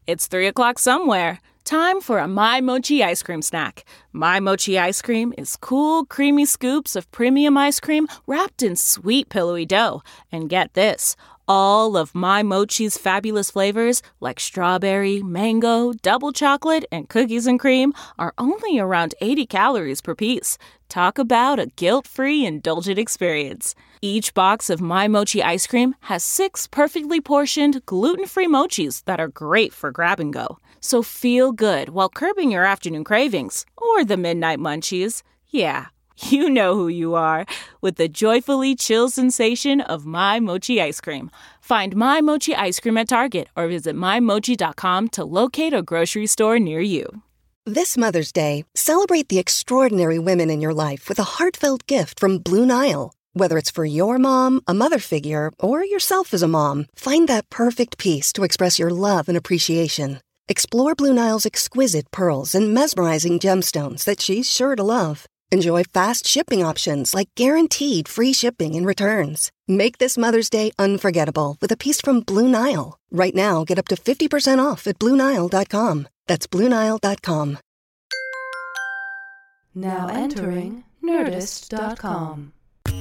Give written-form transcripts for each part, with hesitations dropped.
It's 3 o'clock somewhere. Time for a My Mochi ice cream snack. My Mochi ice cream is cool, creamy scoops of premium ice cream wrapped in sweet, pillowy dough. And get this, all of My Mochi's fabulous flavors, like strawberry, mango, double chocolate, and cookies and cream, are only around 80 calories per piece. Talk about a guilt-free, indulgent experience. Each box of My Mochi ice cream has 6 perfectly portioned, gluten-free mochis that are great for grab and go. So feel good while curbing your afternoon cravings or the midnight munchies. Yeah, you know who you are with the joyfully chill sensation of My Mochi ice cream. Find My Mochi ice cream at Target or visit MyMochi.com to locate a grocery store near you. This Mother's Day, celebrate the extraordinary women in your life with a heartfelt gift from Blue Nile. Whether it's for your mom, a mother figure, or yourself as a mom, find that perfect piece to express your love and appreciation. Explore Blue Nile's exquisite pearls and mesmerizing gemstones that she's sure to love. Enjoy fast shipping options like guaranteed free shipping and returns. Make this Mother's Day unforgettable with a piece from Blue Nile. Right now, get up to 50% off at BlueNile.com. That's BlueNile.com. Now entering Nerdist.com.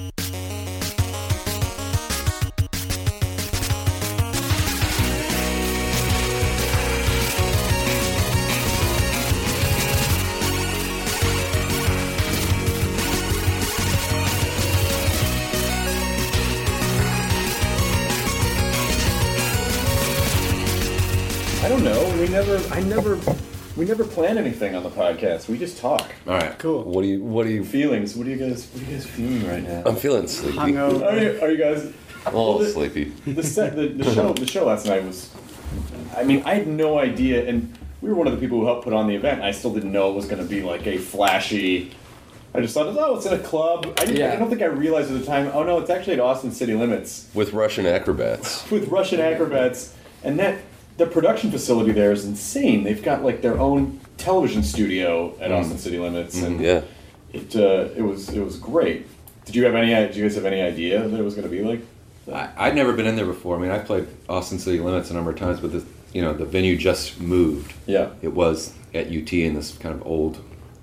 I don't know. We never plan anything on the podcast. We just talk. All right, cool. What do you Feelings? What are you guys feeling right now? I'm feeling sleepy. Are you guys a little sleepy? The show last night was. I mean, I had no idea, and we were one of the people who helped put on the event. I still didn't know it was going to be like a flashy. I just thought, it's in a club. I don't think I realized at the time. Oh no, it's actually at Austin City Limits with Russian acrobats. And that. The production facility there is insane. They've got like their own television studio at Austin City Limits, and it was great. Did you guys have any idea that it was going to be like that? I'd never been in there before. I mean, I played Austin City Limits a number of times, but the venue just moved. Yeah, it was at UT in this kind of old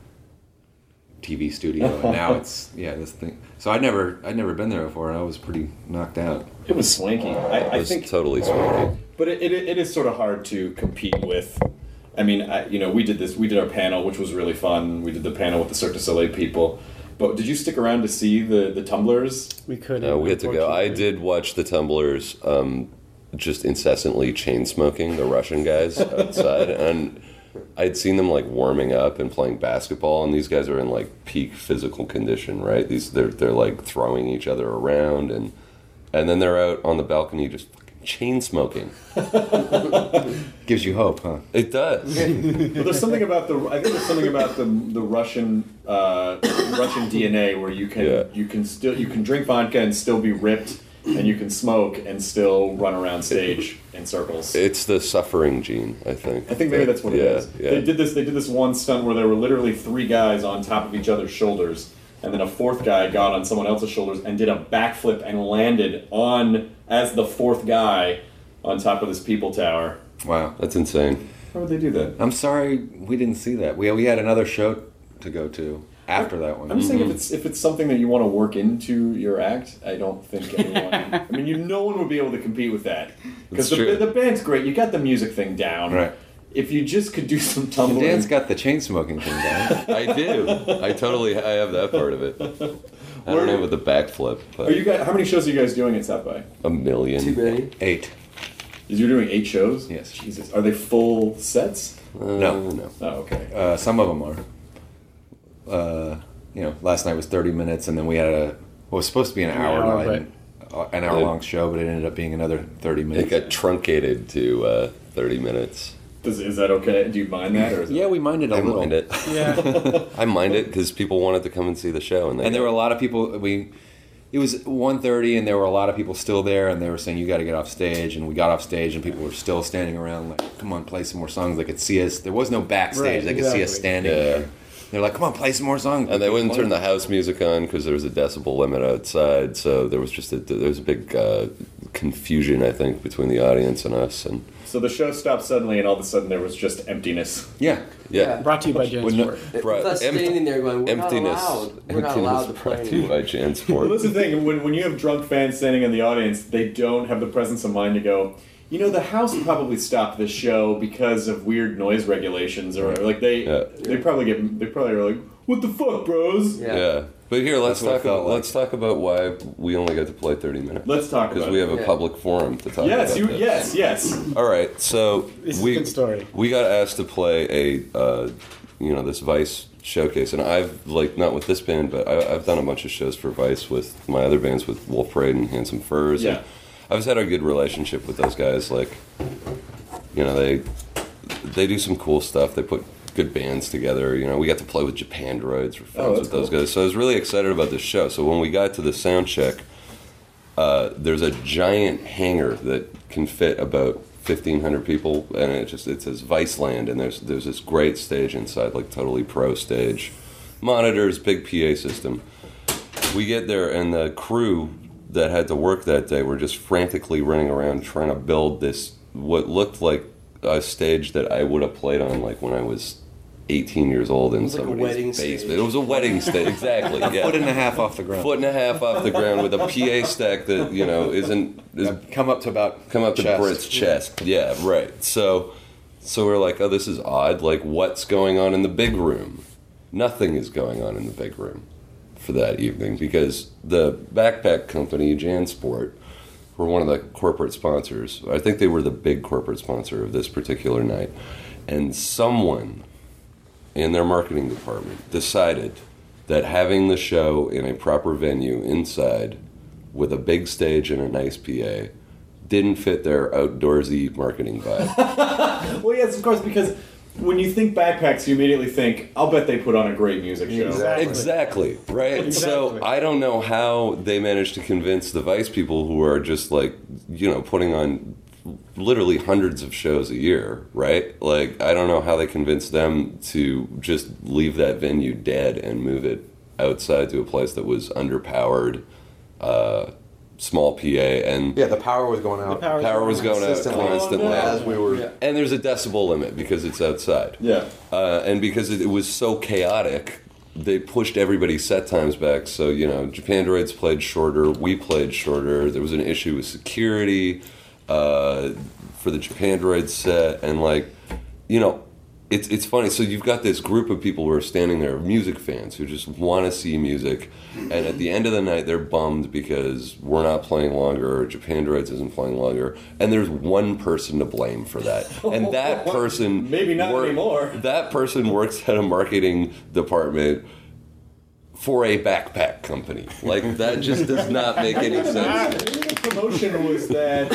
TV studio, and now it's this thing. So I'd never been there before, and I was pretty knocked out. It was swanky. I think totally swanky. But it is sort of hard to compete with. I mean, we did our panel, which was really fun. We did the panel with the Cirque du Soleil people. But did you stick around to see the Tumblers? We couldn't. No, we had to go. I did watch the Tumblers just incessantly chain smoking the Russian guys outside, and I'd seen them like warming up and playing basketball, and these guys are in like peak physical condition, right? They're like throwing each other around, and then they're out on the balcony just chain smoking. Gives you hope, huh? It does. Well, there's something about the Russian DNA where you can drink vodka and still be ripped, and you can smoke and still run around stage in circles. It's the suffering gene, I think. I think maybe that's what it is. Yeah. They did this one stunt where there were literally 3 guys on top of each other's shoulders, and then a 4th guy got on someone else's shoulders and did a backflip and landed as the 4th guy on top of this people tower. Wow, that's insane. How would they do that? I'm sorry we didn't see that. We had another show to go to after that one. I'm just saying if it's something that you want to work into your act, I don't think anyone. I mean, no one would be able to compete with that because the band's great. You got the music thing down, right? If you just could do some tumbling. Dan's got the chain smoking thing down. I do. I have that part of it. I don't know with the backflip. Are you guys? How many shows are you guys doing at South by? 1 million. Too many. 8. You're doing 8 shows? Yes. Jesus. Are they full sets? No. Oh, okay. Some of them are. Last night was 30 minutes, and then we had what was supposed to be an hour-long show, but it ended up being another 30 minutes. It got truncated to 30 minutes. Is that okay? Do you mind that? Or is we minded a little. I mind it. Yeah. I mind it because people wanted to come and see the show. And there were a lot of people. It was 1:30, and there were a lot of people still there, and they were saying, you got to get off stage. And we got off stage, and people were still standing around like, come on, play some more songs. They could see us. There was no backstage. They could see us standing there. They're like, come on, play some more songs. And they wouldn't turn the house music on because there was a decibel limit outside. So there was just a big confusion, I think, between the audience and us. And So the show stopped suddenly, and all of a sudden there was just emptiness. Yeah. yeah, Brought to you by JanSport. With us standing there going, we're not allowed. We're not allowed to play brought to you anymore. by JanSport. Well, that's the thing. When you have drunk fans standing in the audience, they don't have the presence of mind to go, you know, the house probably stopped this show because of weird noise regulations, or like they probably are like, what the fuck, bros? Yeah. But here, let's That's what it talk. felt like. Let's talk about why we only got to play 30 minutes. Let's talk because about we it. have a public forum to talk Yes, about. This. yes. All right, so This is a good story. we got asked to play this Vice showcase, and I've not with this band, but I've done a bunch of shows for Vice with my other bands, with Wolf Parade and Handsome Furs. Yeah. And I've had a good relationship with those guys. Like, they do some cool stuff. They put good bands together. We got to play with Japandroids. We're friends with those guys. So I was really excited about this show. So when we got to the sound check, there's a giant hangar that can fit about 1,500 people, and it says Viceland, and there's this great stage inside, like totally pro stage, monitors, big PA system. We get there, and the crew that had to work that day were just frantically running around trying to build this, what looked like a stage that I would have played on like when I was 18 years old in like a somebody's wedding basement. stage. It was a wedding stage, exactly. Yeah. Foot and a half off the ground. Foot and a half off the ground with a PA stack that is Come up to about to Britt's chest. Yeah, right. So we're like, oh, this is odd. Like, what's going on in the big room? Nothing is going on in the big room for that evening because the backpack company, JanSport, were one of the corporate sponsors. I think they were the big corporate sponsor of this particular night. And someone in their marketing department decided that having the show in a proper venue inside with a big stage and a nice PA didn't fit their outdoorsy marketing vibe. Well, yes, of course, because when you think backpacks, you immediately think, I'll bet they put on a great music show. Exactly, right? So I don't know how they managed to convince the Vice people who are just putting on literally hundreds of shows a year, right? Like, I don't know how they convinced them to just leave that venue dead and move it outside to a place that was underpowered, small PA, and Yeah, the power was going out. power was going out constantly. as we were. And there's a decibel limit because it's outside. Yeah. And because it was so chaotic, they pushed everybody's set times back. So, Japandroids played shorter, we played shorter. There was an issue with security for the Japandroids set. And, it's funny. So you've got this group of people who are standing there, music fans, who just want to see music. And at the end of the night, they're bummed because we're not playing longer, or Japandroids isn't playing longer. And there's one person to blame for that. And that person... Maybe not anymore. That person works at a marketing department for a backpack company. Like, that just does not make any sense. Maybe the promotion was that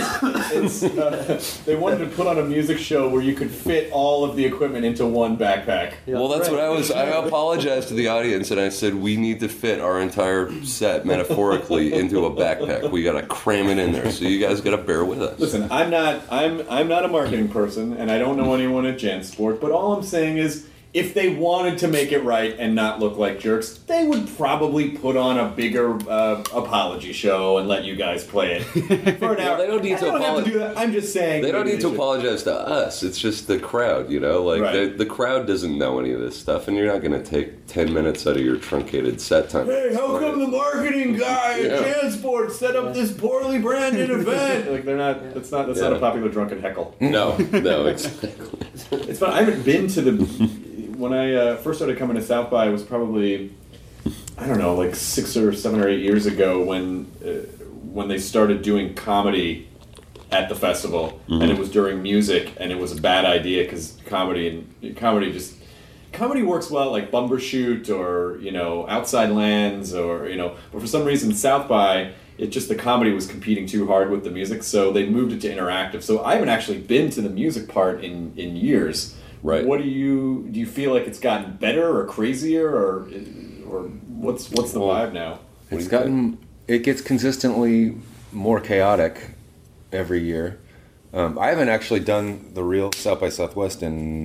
they wanted to put on a music show where you could fit all of the equipment into one backpack. Well, that's what I apologized to the audience, and I said, we need to fit our entire set metaphorically into a backpack. We got to cram it in there, so you guys got to bear with us. Listen, I'm not a marketing person, and I don't know anyone at JanSport, but all I'm saying is, if they wanted to make it right and not look like jerks, they would probably put on a bigger apology show and let you guys play it for an hour. They don't need to have to do that. I'm just saying. They don't need to should. apologize to us. It's just the crowd, Like, Right. the crowd doesn't know any of this stuff, and you're not going to take 10 minutes out of your truncated set time. Hey, how come the marketing guy at JanSport set up this poorly branded event? Like, they're not. That's not a popular drunken heckle. No, exactly. It's fun. I haven't been to the. When I first started coming to South by, it was probably, I don't know, like 6 or 7 or 8 years ago when they started doing comedy at the festival, and it was during music, and it was a bad idea because comedy works well at, like, Bumbershoot or Outside Lands or but for some reason South by, the comedy was competing too hard with the music, so they moved it to interactive. So I haven't actually been to the music part in years. Right. What do you feel like it's gotten better or crazier or what's the vibe now? It gets consistently more chaotic every year. I haven't actually done the real South by Southwest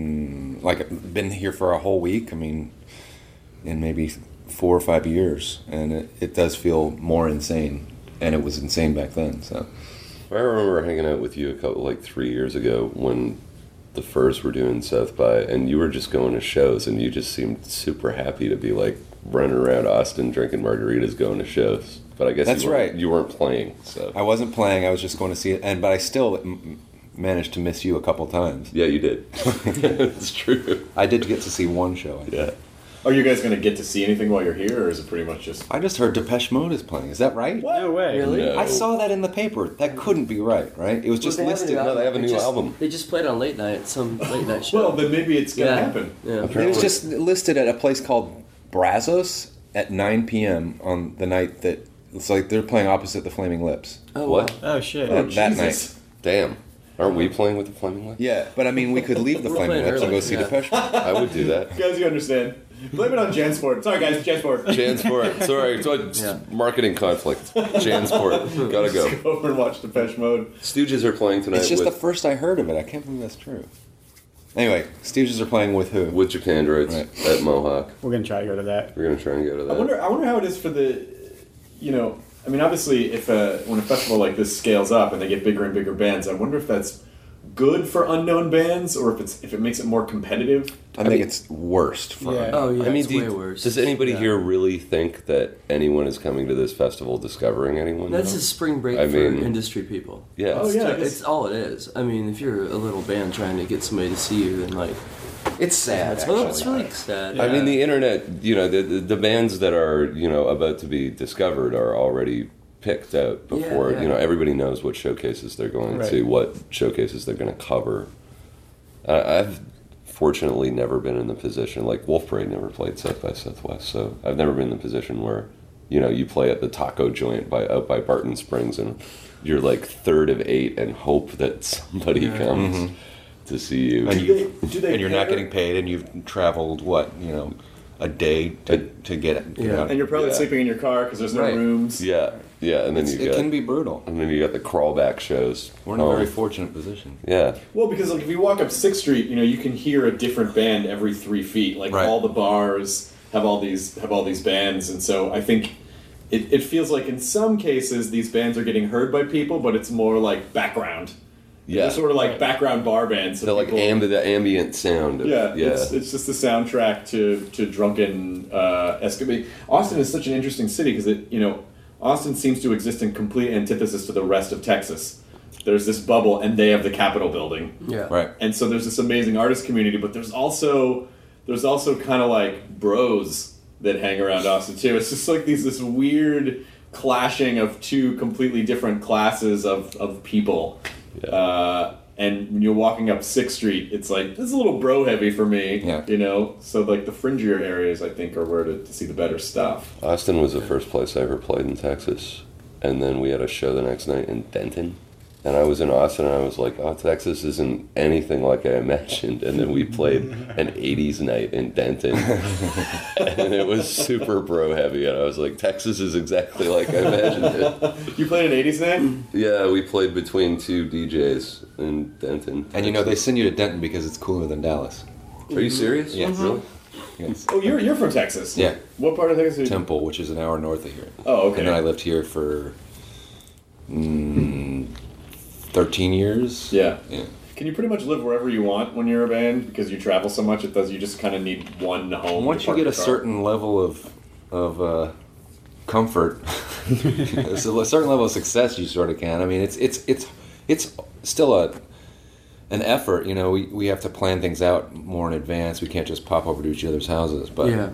been here for a whole week. I mean, in maybe 4 or 5 years, and it does feel more insane, and it was insane back then. So. I remember hanging out with you a couple, like 3 years ago when the Furs were doing South by, and you were just going to shows, and you just seemed super happy to be like running around Austin drinking margaritas, going to shows. But I guess That's right. You weren't playing, so I wasn't playing. I was just going to see it, but I still managed to miss you a couple times. yeah, you did. It's true. I did get to see one show. I think. Yeah. Are you guys going to get to see anything while you're here, or is it pretty much just... I just heard Depeche Mode is playing. Is that right? No way. Really? No. I saw that in the paper. That couldn't be right, right? It was just Well, they have a listed. new No, they have a new just- album. They just played on late night, some late night show. Well, then maybe it's going to yeah. happen. Yeah. It was just listed at a place called Brazos at 9 p.m. on the night that it's like they're playing opposite the Flaming Lips. Oh, What? wow. Oh shit. That Jesus. night. Damn. Aren't we playing with the Flaming Lips? Yeah, but I mean, we could leave the We're Flaming playing Lips and early, go see yeah. Depeche Mode. I would do that. Guys, you understand. Blame it on Jansport. Sorry, guys, Jansport. Jansport. Sorry, it's Yeah. marketing conflict. Jansport. Gotta go. Go over and watch Depeche Mode. Stooges are playing tonight It's just the with, first I heard of it. I can't believe that's true. Anyway, Stooges are playing with who? with Japandroids Right. at Mohawk. We're gonna try to go to that. We're gonna try and go to that. I wonder how it is for the, you know, I mean, obviously, if when a festival like this scales up and they get bigger and bigger bands, I wonder if that's good for unknown bands or if it makes it more competitive. I think it's worst for Yeah. Oh, yeah, I mean, it's way worse. does anybody Yeah. here really think that anyone is coming to this festival discovering anyone? That's now? a spring break I for mean- industry people. Yeah. Oh, yeah. It's all it is. I mean, if you're a little band trying to get somebody to see you, then like, It's sad. it's really sad. I mean, the internet, you know, the bands that are, you know, about to be discovered are already picked out before, Yeah, yeah. you know, everybody knows what showcases they're going Right. to, what showcases they're going to cover. I've fortunately never been in the position, like Wolf Parade never played South by Southwest, so I've never been in the position where, you know, you play at the taco joint out by Barton Springs and you're like third of 8 and hope that somebody comes to see you. And, Do they and you're not pair- getting paid, and you've traveled a day to get it. Yeah. out. And you're probably Yeah. sleeping in your car because there's no Right. rooms. Yeah, and then it can be brutal. and then you got the crawlback shows. We're in a very fortunate position. Yeah. Well, because like if you walk up 6th Street, you know, you can hear a different band every 3 feet. Like Right. all the bars have all these bands, and so I think it feels like in some cases these bands are getting heard by people, but it's more like background. Yeah. They're sort of like background bar bands. So They're like people- the ambient sound. Of, Yeah, yeah. It's just the soundtrack to drunken escapade. Austin is such an interesting city because Austin seems to exist in complete antithesis to the rest of Texas. There's this bubble, and they have the Capitol building, yeah. Right. and so there's this amazing artist community. But there's also kind of like bros that hang around Austin too. It's just like this weird clashing of two completely different classes of people. And when you're walking up 6th Street, it's like, this is a little bro heavy for me, Yeah. you know? So, like, the fringier areas, I think, are where to see the better stuff. Austin was the first place I ever played in Texas. And then we had a show the next night in Denton. And I was in Austin and I was like, oh, Texas isn't anything like I imagined. And then we played an 80s night in Denton. And it was super bro heavy. And I was like, Texas is exactly like I imagined it. You played an 80s night? Yeah, we played between 2 DJs in Denton. And they send you to Denton because it's cooler than Dallas. Are you serious? Yes. Really? Yes. Oh, you're from Texas? Yeah. What part of Texas are you? Temple, which is an hour north of here. Oh, okay. And then I lived here for 13 years. Yeah. Yeah. Can you pretty much live wherever you want when you're a band because you travel so much? You just kind of need one home. Once to you park get your a car. certain level of comfort, a certain level of success, you sort of can. I mean, it's still an effort. You know, we have to plan things out more in advance. We can't just pop over to each other's houses. But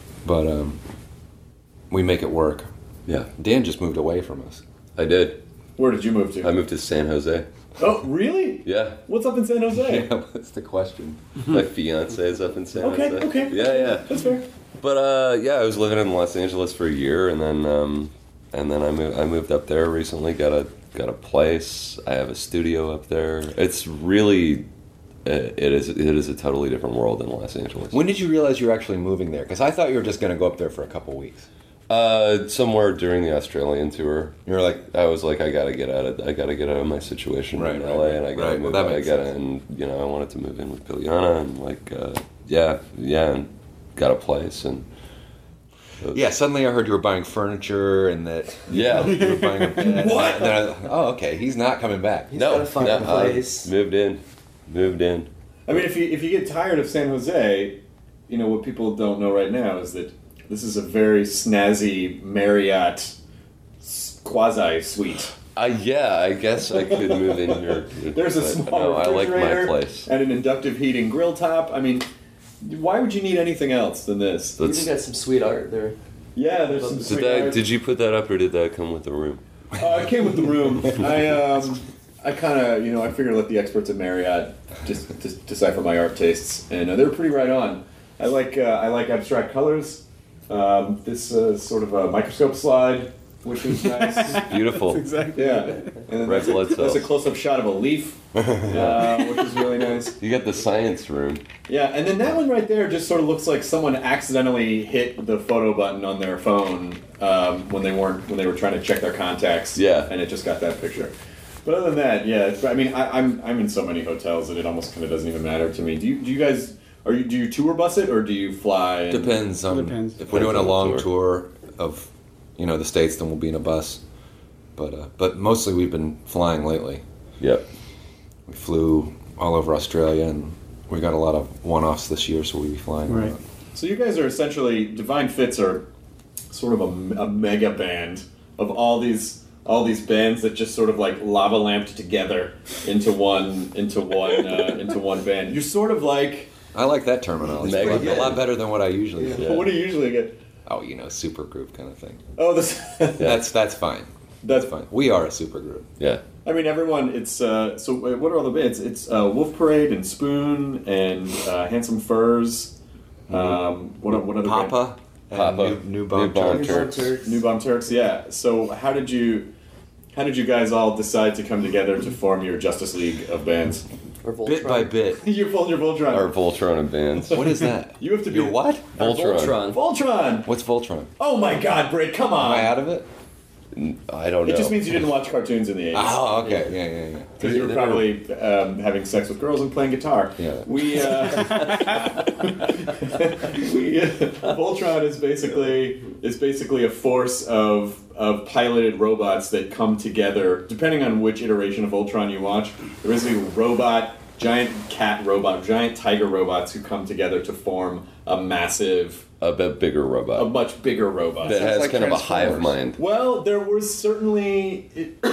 we make it work. Yeah, Dan just moved away from us. I did. Where did you move to? I moved to San Jose. Oh, really? Yeah. What's up in San Jose? Yeah, what's the question? My fiance is up in San Okay, Jose. okay. Yeah. That's fair. But I was living in Los Angeles for a year, and then I moved up there recently. Got a place. I have a studio up there. It's really, it is a totally different world than Los Angeles. When did you realize you were actually moving there? Because I thought you were just going to go up there for a couple weeks. Somewhere during the Australian tour, You were like, I was like, I gotta get out of my situation in LA, and I gotta move. Well, that I makes gotta, sense. and I wanted to move in with Bilyana, and and got a place, and Yeah, suddenly I heard you were buying furniture and that Yeah. you were buying a bed. What? And then oh, okay, he's not coming back. He's gotta find a place. Moved in. I mean, if you get tired of San Jose, you know what people don't know right now is that this is a very snazzy Marriott quasi suite. Yeah, I guess I could move in here. There's a but small no, I like refrigerator my place. and an inductive heating grill top. I mean, why would you need anything else than this? You got some sweet art there. Yeah, there's some sweet art. Did you put that up, or did that come with the room? It came with the room. I kind of, I figured let the experts at Marriott just decipher my art tastes, and they were pretty right on. I like abstract colors. This sort of a microscope slide, which is nice. Beautiful. Exactly. Yeah, and then Red blood that's a cells. close-up shot of a leaf, which is really nice. You got the science room. Yeah, and then that one right there just sort of looks like someone accidentally hit the photo button on their phone when they were trying to check their contacts. Yeah. and it just got that picture. But other than that, yeah, I mean, I'm in so many hotels that it almost kind of doesn't even matter to me. Do you guys do you tour bus it or do you fly? And... Depends on Depends. if we're doing a Depends on the long tour of the States, then we'll be in a bus. But mostly we've been flying lately. Yep. We flew all over Australia, and we got a lot of one-offs this year, so we'll be flying. Right. So you guys are essentially Divine Fits are sort of a mega band of all these bands that just sort of like lava lamped together into one band. You're sort of like. I like that terminology. Mega A band. lot better than what I usually do. Yeah. What do you usually get? Oh, super group kind of thing. Oh, this. That's fine. That's Fine. We are a super group. Yeah. I mean, everyone. It's so. What are all the bands? It's Wolf Parade and Spoon and Handsome Furs. What other Papa. And Papa. New Bomb Turks. New Bomb Turks? Yeah. So how did you guys all decide to come together to form your Justice League of bands? Or Voltron. Bit by bit. You fold your Voltron. Our Voltron and bands. What is that? You have to be Your what? Or Voltron. Voltron. What's Voltron? Oh my God, Britt! Come Am on. I out of it? I don't know. It just means you didn't watch cartoons in the 80s. Oh, okay. Yeah. Because you were probably having sex with girls and playing guitar. Yeah. Voltron is basically a force of piloted robots that come together. Depending on which iteration of Voltron you watch, there is a robot, giant cat robot, giant tiger robots who come together to form a massive, a bit bigger robot. a much bigger robot. that has like kind of a hive Transformers. mind. Well, there were certainly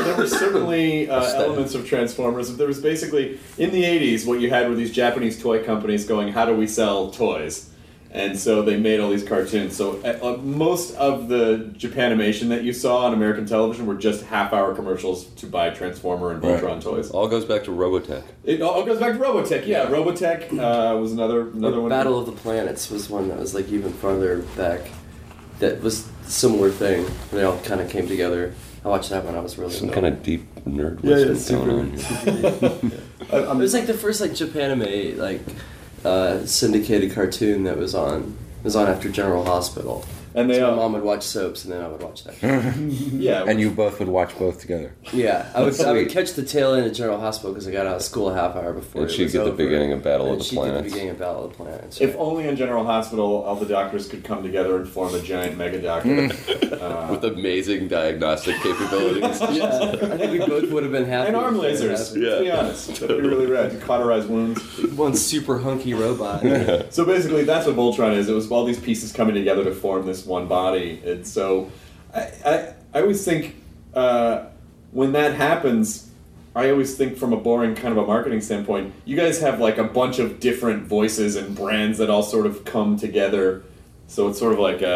elements of Transformers. There was basically in the 80s what you had were these Japanese toy companies going, "How do we sell toys?" And so they made all these cartoons. So most of the Japanimation that you saw on American television were just half-hour commercials to buy Transformer and Voltron toys. All goes back to Robotech. It all goes back to Robotech. Yeah, Robotech was another one. Battle of the Planets was one that was like even farther back. That was a similar thing. They all kind of came together. I watched that when I was really Some little. kind of deep nerd Yeah, wisdom going on here. It was like the first like Japanime syndicated cartoon that was on. It was on after General Hospital. And they So my all, mom would watch soaps, and then I would watch that. yeah, And you both would watch both together. Yeah, I would Sweet. catch the tail end of General Hospital because I got out of school a half hour before. And it she'd was get the over. beginning of Battle of And the she'd get the Planets. beginning of Battle of the Planets. if only in General Hospital all the doctors could come together and form a giant mega doctor. With amazing diagnostic capabilities. Yeah, I think we both would have been happy. And arm if that lasers. happened. Let's be honest. That'd be really rad to cauterize wounds. One super hunky robot. So basically, that's what Voltron is. It was all these pieces coming together to form this one body. And so, I always think when that happens, I always think from a boring kind of a marketing standpoint, you guys have like a bunch of different voices and brands that all sort of come together. So it's sort of like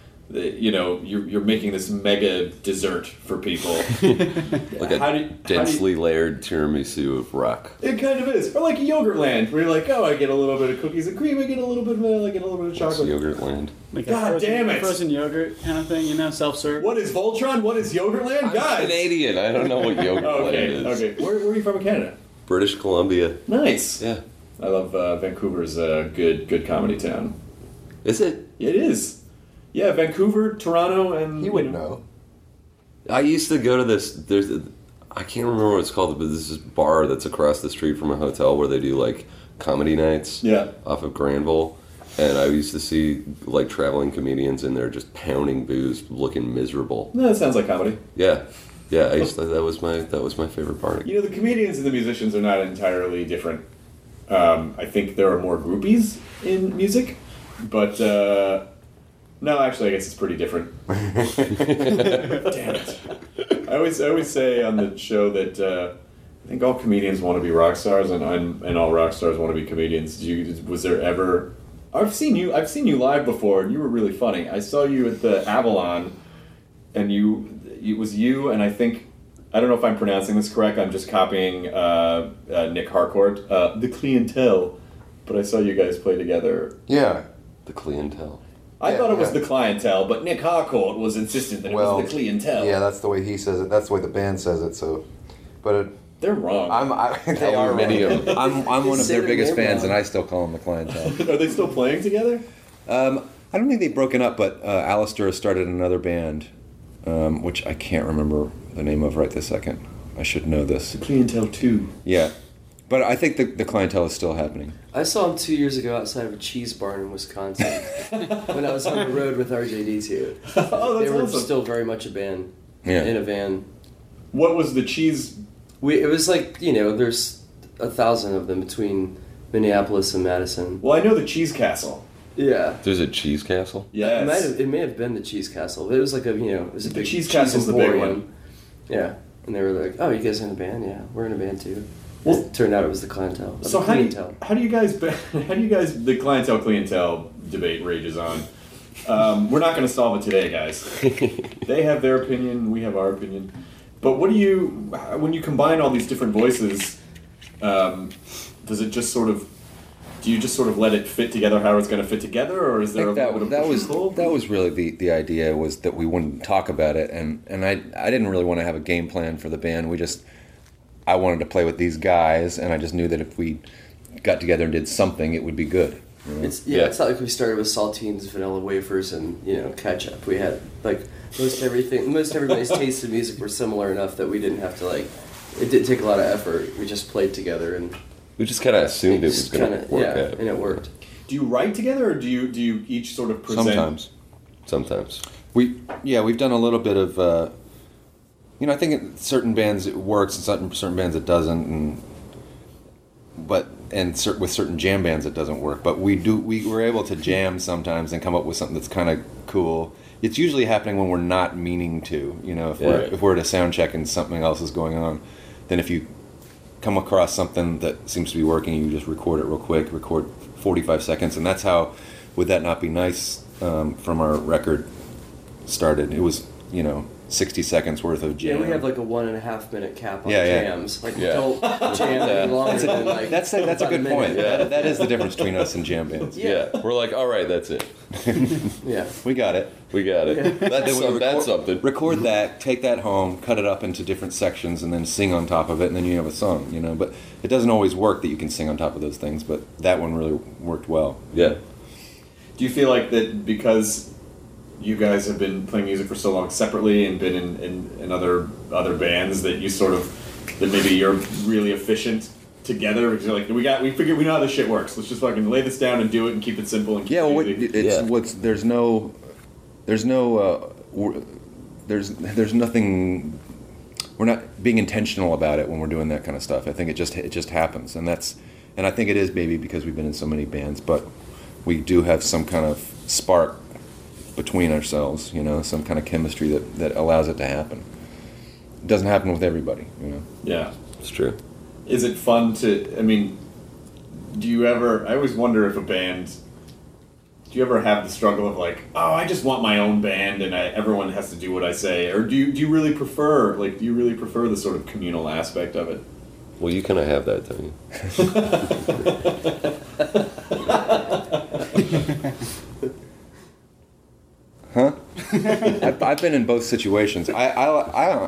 you're making this mega dessert for people. Like a densely layered tiramisu of rock. It kind of is, or like Yogurtland, where you're like, oh, I get a little bit of cookies and cream, I get a little bit of milk, I get a little bit of It's chocolate. Yogurtland. Like God damn it. Frozen yogurt kind of thing, self-serve. What is Voltron? What is Yogurtland? I'm Guys! Canadian. I don't know what Yogurtland Okay, is. okay. Where are you from in Canada? British Columbia. Nice. Yeah. I love Vancouver's a good comedy town. Is it? It is. Yeah, Vancouver, Toronto, and... He would know. I used to go to this. I can't remember what it's called, but this is bar that's across the street from a hotel where they do like comedy nights. Yeah. Off of Granville, And I used to see like traveling comedians in there just pounding booze, looking miserable. No, that sounds like comedy. Yeah. I used to, that was my favorite part. You know, the comedians and the musicians are not entirely different. I think there are more groupies in music, but no, actually, I guess it's pretty different. Damn it! I always say on the show that I think all comedians want to be rock stars, and all rock stars want to be comedians. Was there ever? I've seen you live before, and you were really funny. I saw you at the Avalon, and it was you, and I think, I don't know if I'm pronouncing this correct, I'm just copying Nick Harcourt, The Clientele, but I saw you guys play together. Yeah. The Clientele. I thought it was The Clientele, but Nick Harcourt was insistent that it was The Clientele. Yeah, that's the way he says it. That's the way the band says it. So, but they're wrong. they are wrong. Aluminium. I'm one of their Say biggest their name fans, wrong. and I still call them the Clientele. Are they still playing together? I don't think they've broken up, but Alistair has started another band, which I can't remember the name of right this second. I should know this. The Clientele 2. Yeah. But I think the Clientele is still happening. I saw him 2 years ago outside of a cheese barn in Wisconsin when I was on the road with RJD2. Oh, that's They were awesome. still very much a band Yeah. in a van. What was the cheese? It was like, there's 1,000 of them between Minneapolis and Madison. Well, I know the Cheese Castle. Yeah. There's a cheese castle? Yes. It may have been the Cheese Castle, but it was like it was a big Cheese Castle's the big emporium. one. Yeah. And they were like, "Oh, you guys are in a band? Yeah, we're in a band too." Well- It turned out it was the Clientele. So the how do you guys the clientele debate rages on? We're not going to solve it today, guys. They have their opinion, we have our opinion. But when you combine all these different voices, does it just sort of? Do you just sort of let it fit together how it's going to fit together, or is there a little bit of push and pull? that was really the idea, was that we wouldn't talk about it, and I didn't really want to have a game plan for the band. I wanted to play with these guys, and I just knew that if we got together and did something, it would be good. You know? It's not like we started with saltines, vanilla wafers, and ketchup. We had like most everybody's tastes in music were similar enough that we didn't have to it didn't take a lot of effort. We just played together and We just kind of assumed it was going to work out. and it worked. Do you write together, or do you each sort of present? Sometimes. We've done a little bit of, I think in certain bands it works, and certain bands it doesn't, with certain jam bands it doesn't work. But we're able to jam sometimes and come up with something that's kind of cool. It's usually happening when we're not meaning to, if we're at a sound check and something else is going on. Then if you come across something that seems to be working, you just record it real quick, record 45 seconds, and that's how Would That Not Be Nice from our record started. It was 60 seconds worth of jam. Yeah, we have like a 1.5 minute cap on Yeah. jams. Like don't jam any longer than like. That's a good point. That is the difference between us and jam bands. Yeah. We're like, all right, that's it. Yeah. We got it. That's something. Record that, take that home, cut it up into different sections, and then sing on top of it, and then you have a song. But it doesn't always work that you can sing on top of those things. But that one really worked well. Yeah. Do you feel like that because you guys have been playing music for so long separately and been in other bands that you sort of that maybe you're really efficient together because you're like we know how this shit works. Let's just fucking lay this down and do it and keep it simple and keep it easy. There's nothing. We're not being intentional about it when we're doing that kind of stuff. I think it just happens, and I think it is maybe because we've been in so many bands, but we do have some kind of spark between ourselves, some kind of chemistry that allows it to happen. It doesn't happen with everybody, Yeah, It's true. Is it fun to? I mean, do you ever? I always wonder if a band. Do you ever have the struggle of like, oh, I just want my own band and everyone has to do what I say, or do you really prefer the sort of communal aspect of it? Well, you kind of have that, don't you? Huh? I've been in both situations. I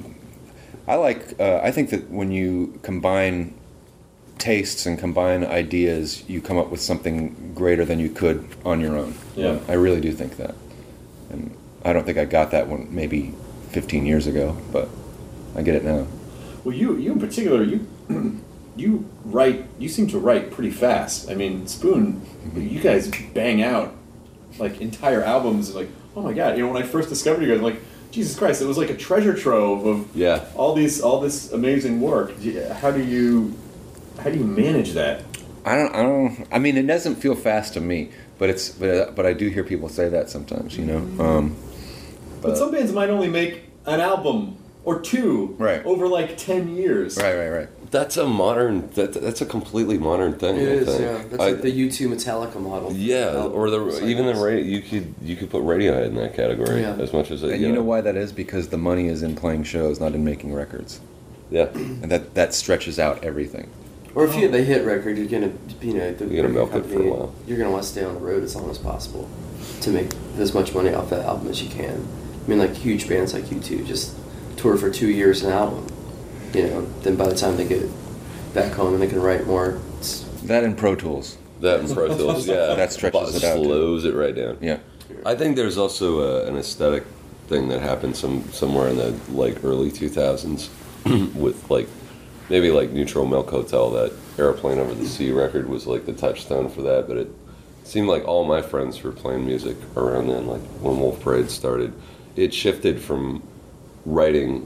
think that when you combine tastes and combine ideas, you come up with something greater than you could on your own. Yeah. I really do think that. And I don't think I got that one maybe 15 years ago, but I get it now. Well, you in particular, you seem to write pretty fast. I mean, Spoon, you guys bang out like entire albums. Like, oh my god! You know, when I first discovered you guys, I'm like, Jesus Christ, it was like a treasure trove of all this amazing work. How do you manage that? I don't. I mean, it doesn't feel fast to me, but I do hear people say that sometimes. You know. But some bands might only make an album or two over like 10 years. Right. That's a modern. That's a completely modern thing. It is, yeah. That's like the U2 Metallica model. Yeah, or even the radio. You could put Radiohead in that category as much as. And you know why that is? Because the money is in playing shows, not in making records. Yeah, and that stretches out everything. Or if you have the hit record, you're gonna milk it for a while. You're gonna want to stay on the road as long as possible to make as much money off that album as you can. I mean, like huge bands like U2 just tour for 2 years an album. You know, then by the time they get back home and they can write more. That and Pro Tools. Yeah. That stretches it out. Slows it right down. Yeah. I think there's also an aesthetic thing that happened somewhere in the like early 2000s with like maybe like Neutral Milk Hotel. That Airplane Over the Sea record was like the touchstone for that, but it seemed like all my friends were playing music around then, like when Wolf Parade started. It shifted from trying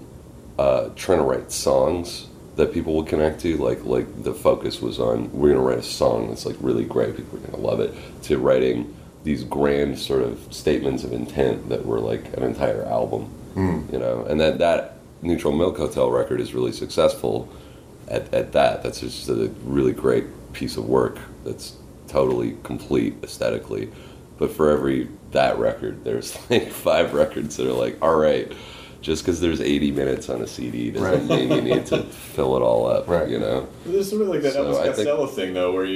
to write songs that people would connect to, like the focus was on, we're going to write a song that's like really great, people are going to love it, to writing these grand sort of statements of intent that were like an entire album, you know, and that Neutral Milk Hotel record is really successful at that. That's just a really great piece of work that's totally complete aesthetically. But for that record, there's like 5 records that are like, all right, just because there's 80 minutes on a CD doesn't mean you need to fill it all up, you know? There's sort of like that Elvis Costello thing, though, where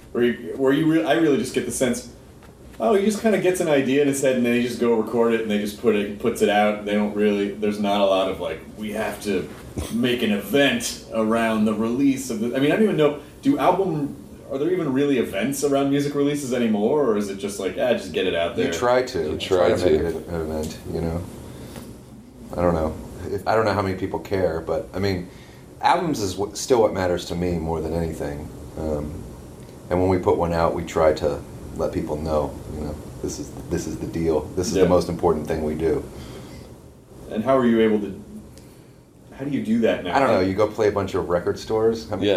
I really just get the sense, he just kind of gets an idea in his head and then he just go record it and they just puts it out. And they don't really, there's not a lot of like, we have to make an event around the release of I mean, I don't even know, are there even really events around music releases anymore, or is it just like, just get it out there? You try to make it an event, you know. I don't know. I don't know how many people care, but I mean, albums is still what matters to me more than anything. And when we put one out, we try to let people know, you know, this is the deal. This is the most important thing we do. And how are you able to? How do you do that now? I don't know. You go play a bunch of record stores. I mean,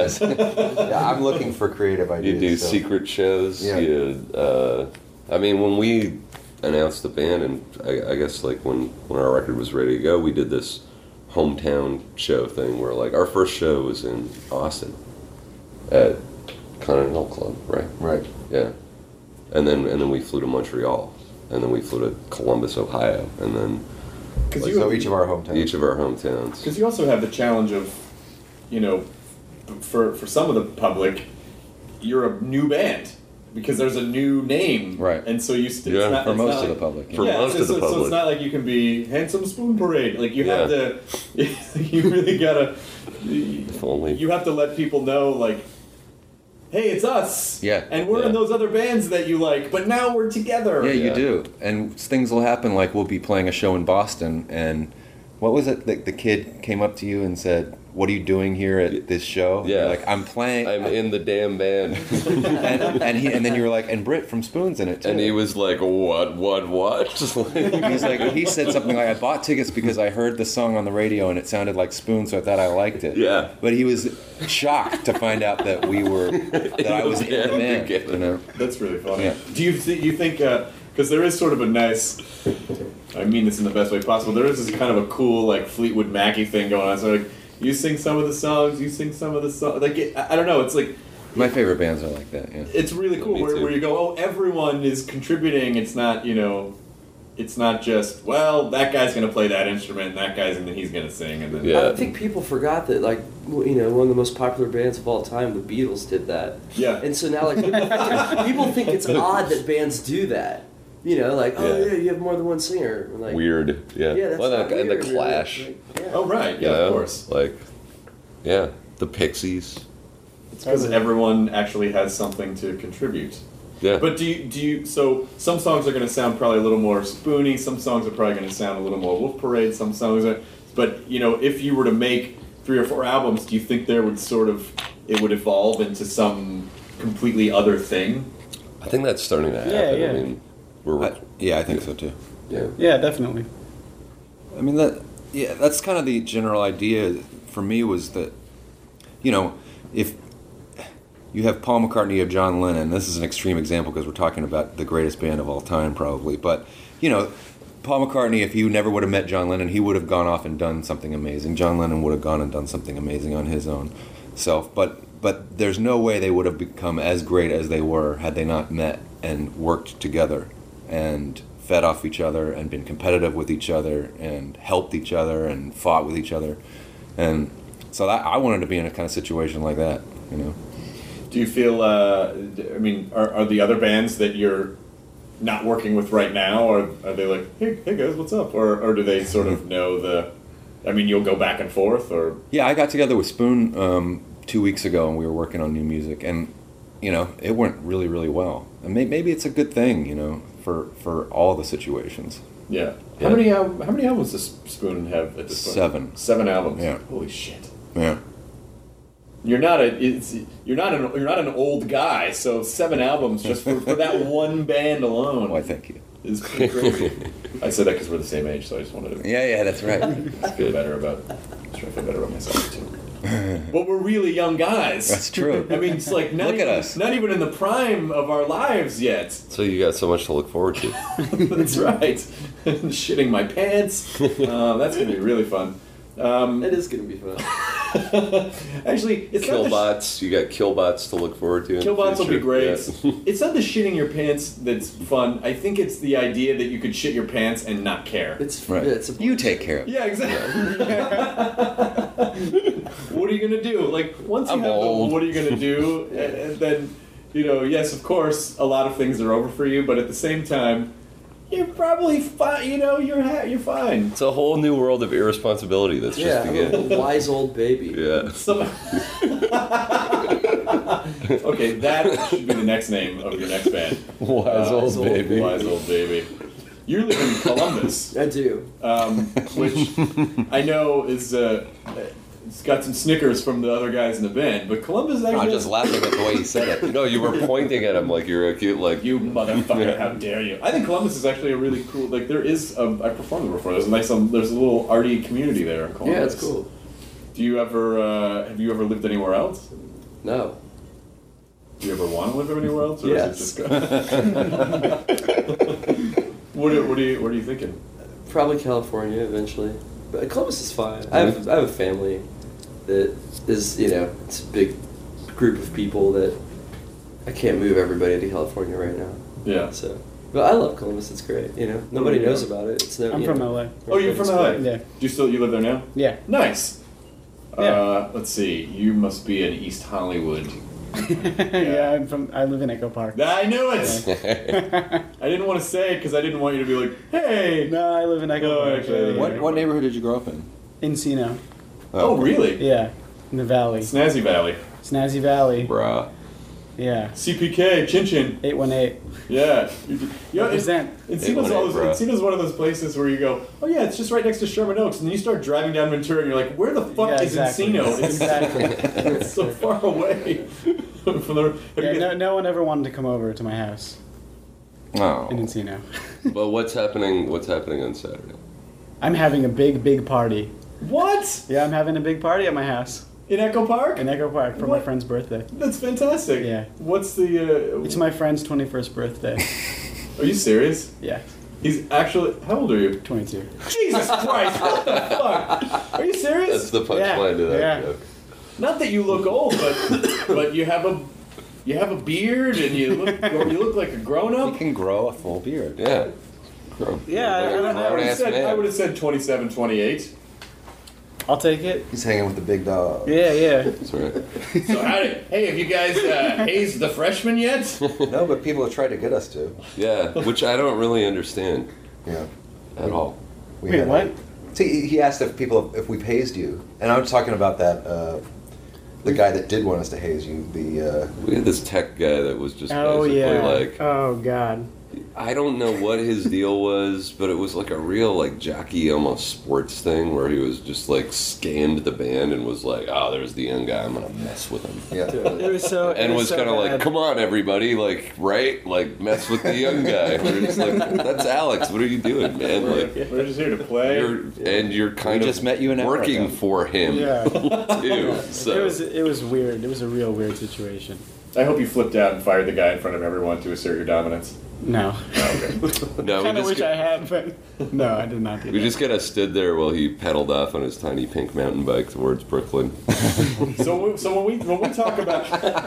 I'm looking for creative ideas. You do secret shows. Yeah. I mean, when we announced the band, and I guess like when our record was ready to go, we did this hometown show thing where like our first show was in Austin at Continental Club, right? Right. Yeah. And then we flew to Montreal, and then we flew to Columbus, Ohio, and then. So each of our hometowns. Each of our hometowns. Because you also have the challenge of, you know, for some of the public, you're a new band because there's a new name, right? And so you for most of the public. For most of the public, so it's not like you can be Handsome Spoon Parade. Like you have to, you really gotta. If only. You have to let people know, like, hey, it's us. Yeah. And we're in those other bands that you like, but now we're together. Yeah, you do. And things will happen, like we'll be playing a show in Boston, and what was it? The kid came up to you and said, what are you doing here at this show? Yeah. You're like, I'm in the damn band. and then you were like, and Britt from Spoon's in it too. And he was like, what? He's like, he said something like, I bought tickets because I heard the song on the radio and it sounded like Spoon, so I thought I liked it. Yeah. But he was shocked to find out that I was in the band. You know? That's really funny. Yeah. Do you think, because there is sort of a nice, I mean this in the best way possible, there is this kind of a cool like Fleetwood Mackie thing going on. So like, you sing some of the songs, like I don't know, it's like my favorite bands are like that. Yeah, it's really cool where you go, everyone is contributing. It's not, you know, it's not just, well, that guy's going to play that instrument, and then he's going to sing, and then I think people forgot that, like, you know, one of the most popular bands of all time, the Beatles, did that. Yeah, and so now like people think it's odd that bands do that. You know, like, you have more than one singer. Like, weird, yeah. Yeah, that's not weird, and the Clash. Really. Like, Oh, right, yeah, of course. Like, the Pixies. It's because everyone actually has something to contribute. Yeah. But do you? So some songs are going to sound probably a little more spoony. Some songs are probably going to sound a little more Wolf Parade. Some songs are. But you know, if you were to make 3 or 4 albums, do you think there would sort of it would evolve into some completely other thing? I think that's starting to happen. Yeah. I mean, I think so too. yeah. Yeah, definitely. I mean that's kind of the general idea for me was that, if you have Paul McCartney, you have John Lennon. This is an extreme example because we're talking about the greatest band of all time, probably. But Paul McCartney, if he never would have met John Lennon, he would have gone off and done something amazing. John Lennon would have gone and done something amazing on his own self. But there's no way they would have become as great as they were had they not met and worked together and fed off each other and been competitive with each other and helped each other and fought with each other. And so I wanted to be in a kind of situation like that, Do you feel, are the other bands that you're not working with right now, or are they like, hey guys, what's up? Or do they sort of know you'll go back and forth, or? Yeah, I got together with Spoon 2 weeks ago, and we were working on new music, and, it went really, really well. And maybe it's a good thing, for all the situations. Yeah. How many albums does Spoon have at this point? 7. 7 albums. Yeah. Holy shit. Yeah. You're not an old guy, so 7 albums just for that one band alone. Why, thank you. Is pretty crazy. I said that because we're the same age, so I just wanted to. Yeah, that's right. Feel better about. Try to feel better about myself too. But we're really young guys. That's true. I mean, it's like Look at us. Not even in the prime of our lives yet. So you got so much to look forward to. That's right. Shitting my pants. That's gonna be really fun. It is going to be fun. Actually, it's not Killbots. You got Killbots to look forward to. Killbots will be great. Yeah. It's not the shitting your pants that's fun. I think it's the idea that you could shit your pants and not care. It's Right. Yeah, it's You take care of it. Yeah, exactly. What are you gonna do? Like once you I'm have old. the what are you gonna do, and then yes, of course, a lot of things are over for you, but at the same time, you're probably fine. You're fine. It's a whole new world of irresponsibility that's just I'm beginning. a wise old baby. Yeah. Okay, that should be the next name of your next band. Wise old baby. Wise old baby. You live in Columbus. I do. Which I know is it's got some snickers from the other guys in the band, but Columbus actually. I'm just laughing at the way he said it. No, you were pointing at him like you're a cute, like You motherfucker! How dare you? I think Columbus is actually a really cool. Like there is, I performed there before. There's a nice, there's a little arty community there in Columbus. Yeah, it's cool. Do you ever have you ever lived anywhere else? No. Do you ever want to live anywhere else? Or Yes. Is it just what are you thinking? Probably California eventually. But Columbus is fine. I have a family that is, it's a big group of people that I can't move everybody to California right now. Yeah. So, but I love Columbus. It's great. Nobody you knows go? about it. It's no. I'm from LA. Oh, you're from LA. Yeah. Do you live there now? Yeah. Nice. Yeah. Let's see. You must be in East Hollywood. Yeah, I live in Echo Park. I knew it. I didn't want to say it because I didn't want you to be like, "Hey." No, I live in Echo Oh, Park. actually, Yeah. What neighborhood did you grow up in? Encino. Oh, really? Yeah, in the valley. Snazzy Valley. Snazzy Valley. bruh. Yeah. CPK, Chin Chin. 818. Yeah. Represent. Encino's one of those places where you go, oh yeah, it's just right next to Sherman Oaks, and then you start driving down Ventura, and you're like, where the fuck Yeah, is exactly. Encino? It's, Exactly. it's so far away from the. Yeah, no one ever wanted to come over to my house Oh. in Encino. But what's happening on Saturday? I'm having a big party. What? Yeah, I'm having a big party at my house In Echo Park? in Echo Park for my What? friend's birthday. That's fantastic. Yeah. What's the? It's my friend's 21st birthday. Are you serious? Yeah, He's actually. How old are you? 22. Jesus Christ! What the fuck? Are you serious? That's the punchline to that Yeah. joke. Not that you look old, but you have a beard and you look like a grown You up. can grow a full beard. Yeah. Yeah, I don't know. I would have said 27, 28. I'll take it. He's hanging with the big dog. Yeah. That's right. So hey, have you guys hazed the freshman yet? No, but people have tried to get us to. Yeah, which I don't really understand Yeah. at all. Wait, what? See, he asked if we've hazed you, and I'm talking about that the guy that did want us to haze you. We had this tech guy that was just Oh basically yeah. like, Oh god. I don't know what his deal was, but it was like a real like jockey, almost sports thing where he was just like scanned the band and was like, "Oh, there's the young guy. I'm gonna mess with him." Yeah. It was so. And was kind of like, "Come on, everybody, like, right, like, mess with the young guy." We're just like, "That's Alex. What are you doing, man? Like, We're just here to play. you're kind We of just met you an hour working ago. for him, Yeah. too." So It was weird. It was a real weird situation. I hope you flipped out and fired the guy in front of everyone to assert your dominance. No. no, Kind of wish I had, but no, I did not do we that. just kind of stood there while he pedaled off on his tiny pink mountain bike towards Brooklyn. So when we talk about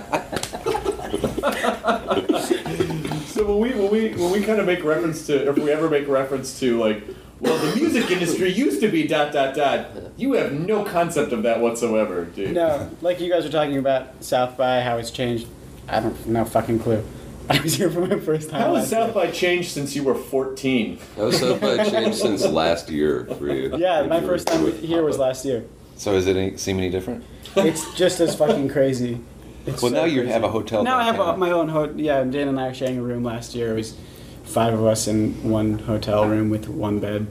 when we kind of make reference to, if we ever make reference to like, well, the music industry used to be ... You have no concept of that whatsoever, dude. No, like you guys were talking about South by, how it's changed. I don't no fucking clue. I was here for my first time. How has last South year. by changed since you were 14? How has South by changed since last year for you? Yeah, When my you first were time with here was Papa? last year. So does it seem any different? It's just as fucking crazy. It's Well, so now you crazy. have a hotel Now I have downtown. my own hotel. Yeah, Dan and I are sharing a room last year. It was 5 of us in one hotel room with one bed.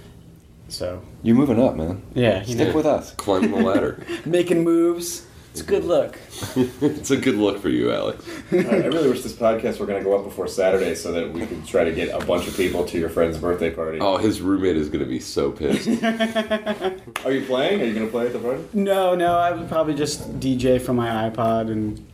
So, You're moving up, man. yeah, you Stick know, with us. Climbing the ladder. making moves. It's a good look. It's a good look for you, Alex. I really wish this podcast were going to go up before Saturday so that we could try to get a bunch of people to your friend's birthday party. Oh, his roommate is going to be so pissed. Are you playing? Are you going to play at the party? No, I would probably just DJ from my iPod and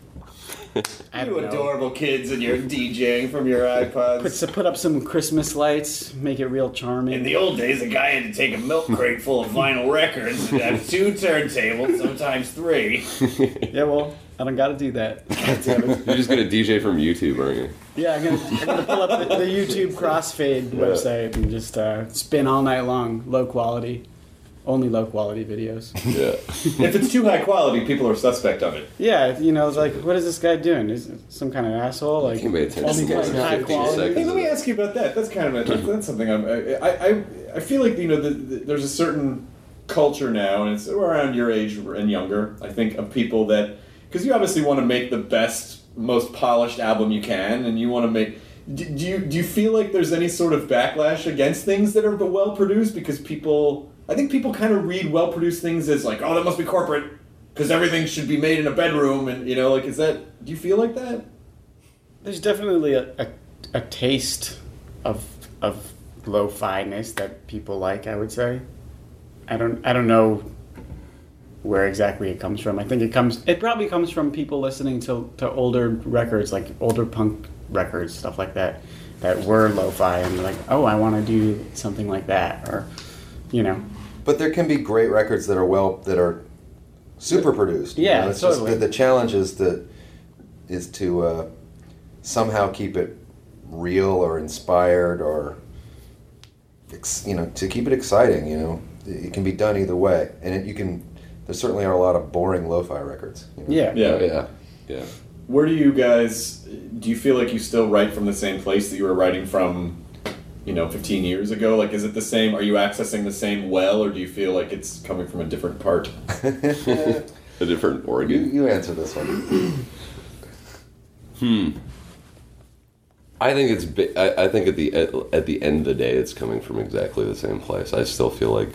I You don't know. adorable kids and you're DJing from your iPods. Put up some Christmas lights, make it real charming. In the old days, a guy had to take a milk crate full of vinyl records and have 2 turntables, sometimes 3. Yeah, well, I don't got to do that. God damn it. You're just going to DJ from YouTube, aren't you? Yeah, I'm gonna pull up the YouTube Crossfade website and just spin all night long, low quality, only low quality videos. Yeah. If it's too high quality, people are suspect of it. Yeah, you know, it's like, what is this guy doing? Is it some kind of asshole? Like, Can't pay attention only to playing more than high 50 quality. seconds. Hey, let me ask you about that. That's kind of that's something I feel like, you know, there's a certain culture now, and it's around your age and younger, I think, of people that, because you obviously want to make the best, most polished album you can, and you want to make. Do you feel like there's any sort of backlash against things that are well produced? Because I think people kind of read well produced things as like, oh, that must be corporate, because everything should be made in a bedroom, and you know, like, is that? Do you feel like that? There's definitely a taste of lo-fi-ness that people like, I would say. I don't know where exactly it comes from. I think it probably comes from people listening to older records, like older punk records, stuff like that were lo-fi, and like, oh, I want to do something like that, or, you know. But there can be great records that are super produced. you Yeah, know? It's totally. just the challenge is to somehow keep it real or inspired or to keep it exciting. You know, it can be done either way, and there certainly are a lot of boring lo-fi records. You know? Yeah. Yeah. Where do you feel like you still write from the same place that you were writing from, 15 years ago? Like, is it the same? Are you accessing the same well, or do you feel like it's coming from a different part? A different organ. You answer this one. I think I think at the end of the day, it's coming from exactly the same place. I still feel like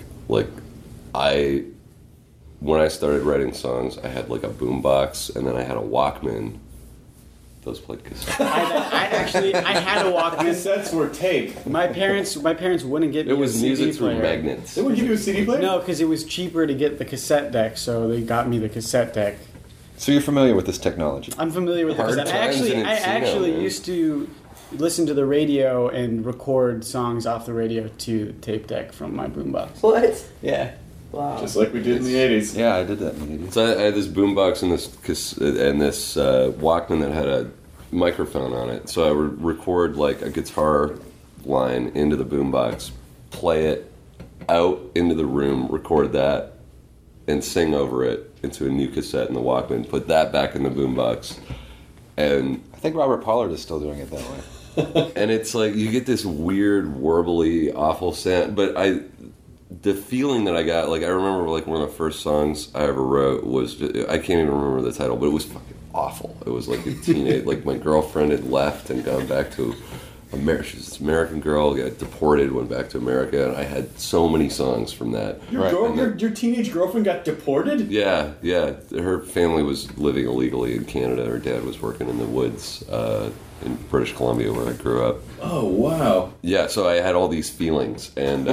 when I started writing songs, I had like a boombox, and then I had a Walkman. Those played cassettes. I had a Walkman. Cassettes were tape. My parents wouldn't get me It was a CD music through player. magnets. They would give you a CD player? No, because it was cheaper to get the cassette deck, so they got me the cassette deck. So you're familiar with this technology? I'm familiar with the Hard cassette. times in I Encino, actually man. used to listen to the radio and record songs off the radio to tape deck from my boombox. What? Yeah. Wow. Just like we did in the 80s. Yeah, I did that in the 80s. So I had this boombox and this Walkman that had a microphone on it. So I would record like a guitar line into the boombox, play it out into the room, record that, and sing over it into a new cassette in the Walkman. Put that back in the boombox, and I think Robert Pollard is still doing it that way. and it's like you get this weird, warbly, awful sound. But the feeling that I got, like I remember, like one of the first songs I ever wrote was I can't even remember the title, but it was fucking awful. It was like a teenage, like my girlfriend had left and gone back to She's this American girl, got deported, went back to America, and I had so many songs from that. Your teenage girlfriend got deported? Yeah. Her family was living illegally in Canada. Her dad was working in the woods in British Columbia, where I grew up. Oh, wow. Yeah, so I had all these feelings, and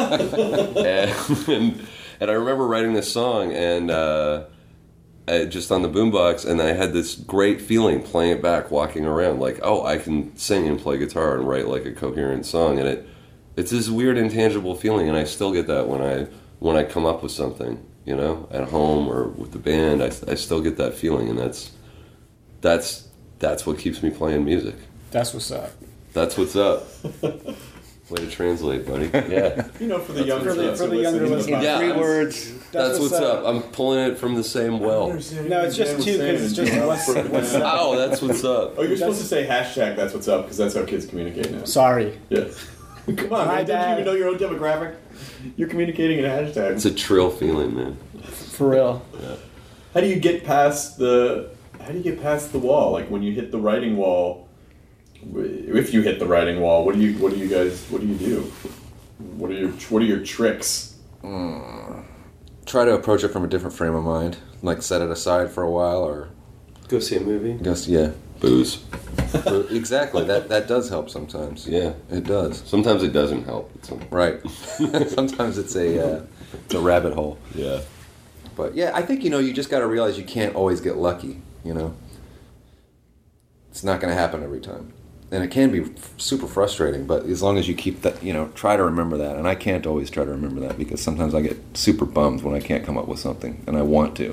and I remember writing this song, and just on the boombox, and I had this great feeling playing it back, walking around, like, oh, I can sing and play guitar and write like a coherent song, and it's this weird intangible feeling, and I still get that when I come up with something, you know, at home or with the band. I still get that feeling, and that's what keeps me playing music. That's what's up. That's what's up. Way to translate, buddy. Yeah. You know, for the younger listeners. Yeah, 3 words. That's what's up. I'm pulling it from the same well. No, it's just 2 because it's just what's up. Oh, that's what's up. Oh, you're supposed to say hashtag that's what's up because that's how kids communicate now. Sorry. Yeah. Come on, man. Don't you even know your own demographic? You're communicating in hashtags. It's a trill feeling, man. For real. Yeah. How do you get past the wall? Like when you hit the writing wall, if you hit the writing wall, what do you do? What are your tricks? Try to approach it from a different frame of mind. Like set it aside for a while, or Go see a movie. Booze. Exactly. That does help sometimes. Yeah, it does. Sometimes it doesn't help. Right. Sometimes it's a rabbit hole. Yeah. But yeah, I think you just got to realize you can't always get lucky. It's not going to happen every time. And it can be super frustrating, but as long as you keep that, try to remember that. And I can't always try to remember that because sometimes I get super bummed when I can't come up with something and I want to,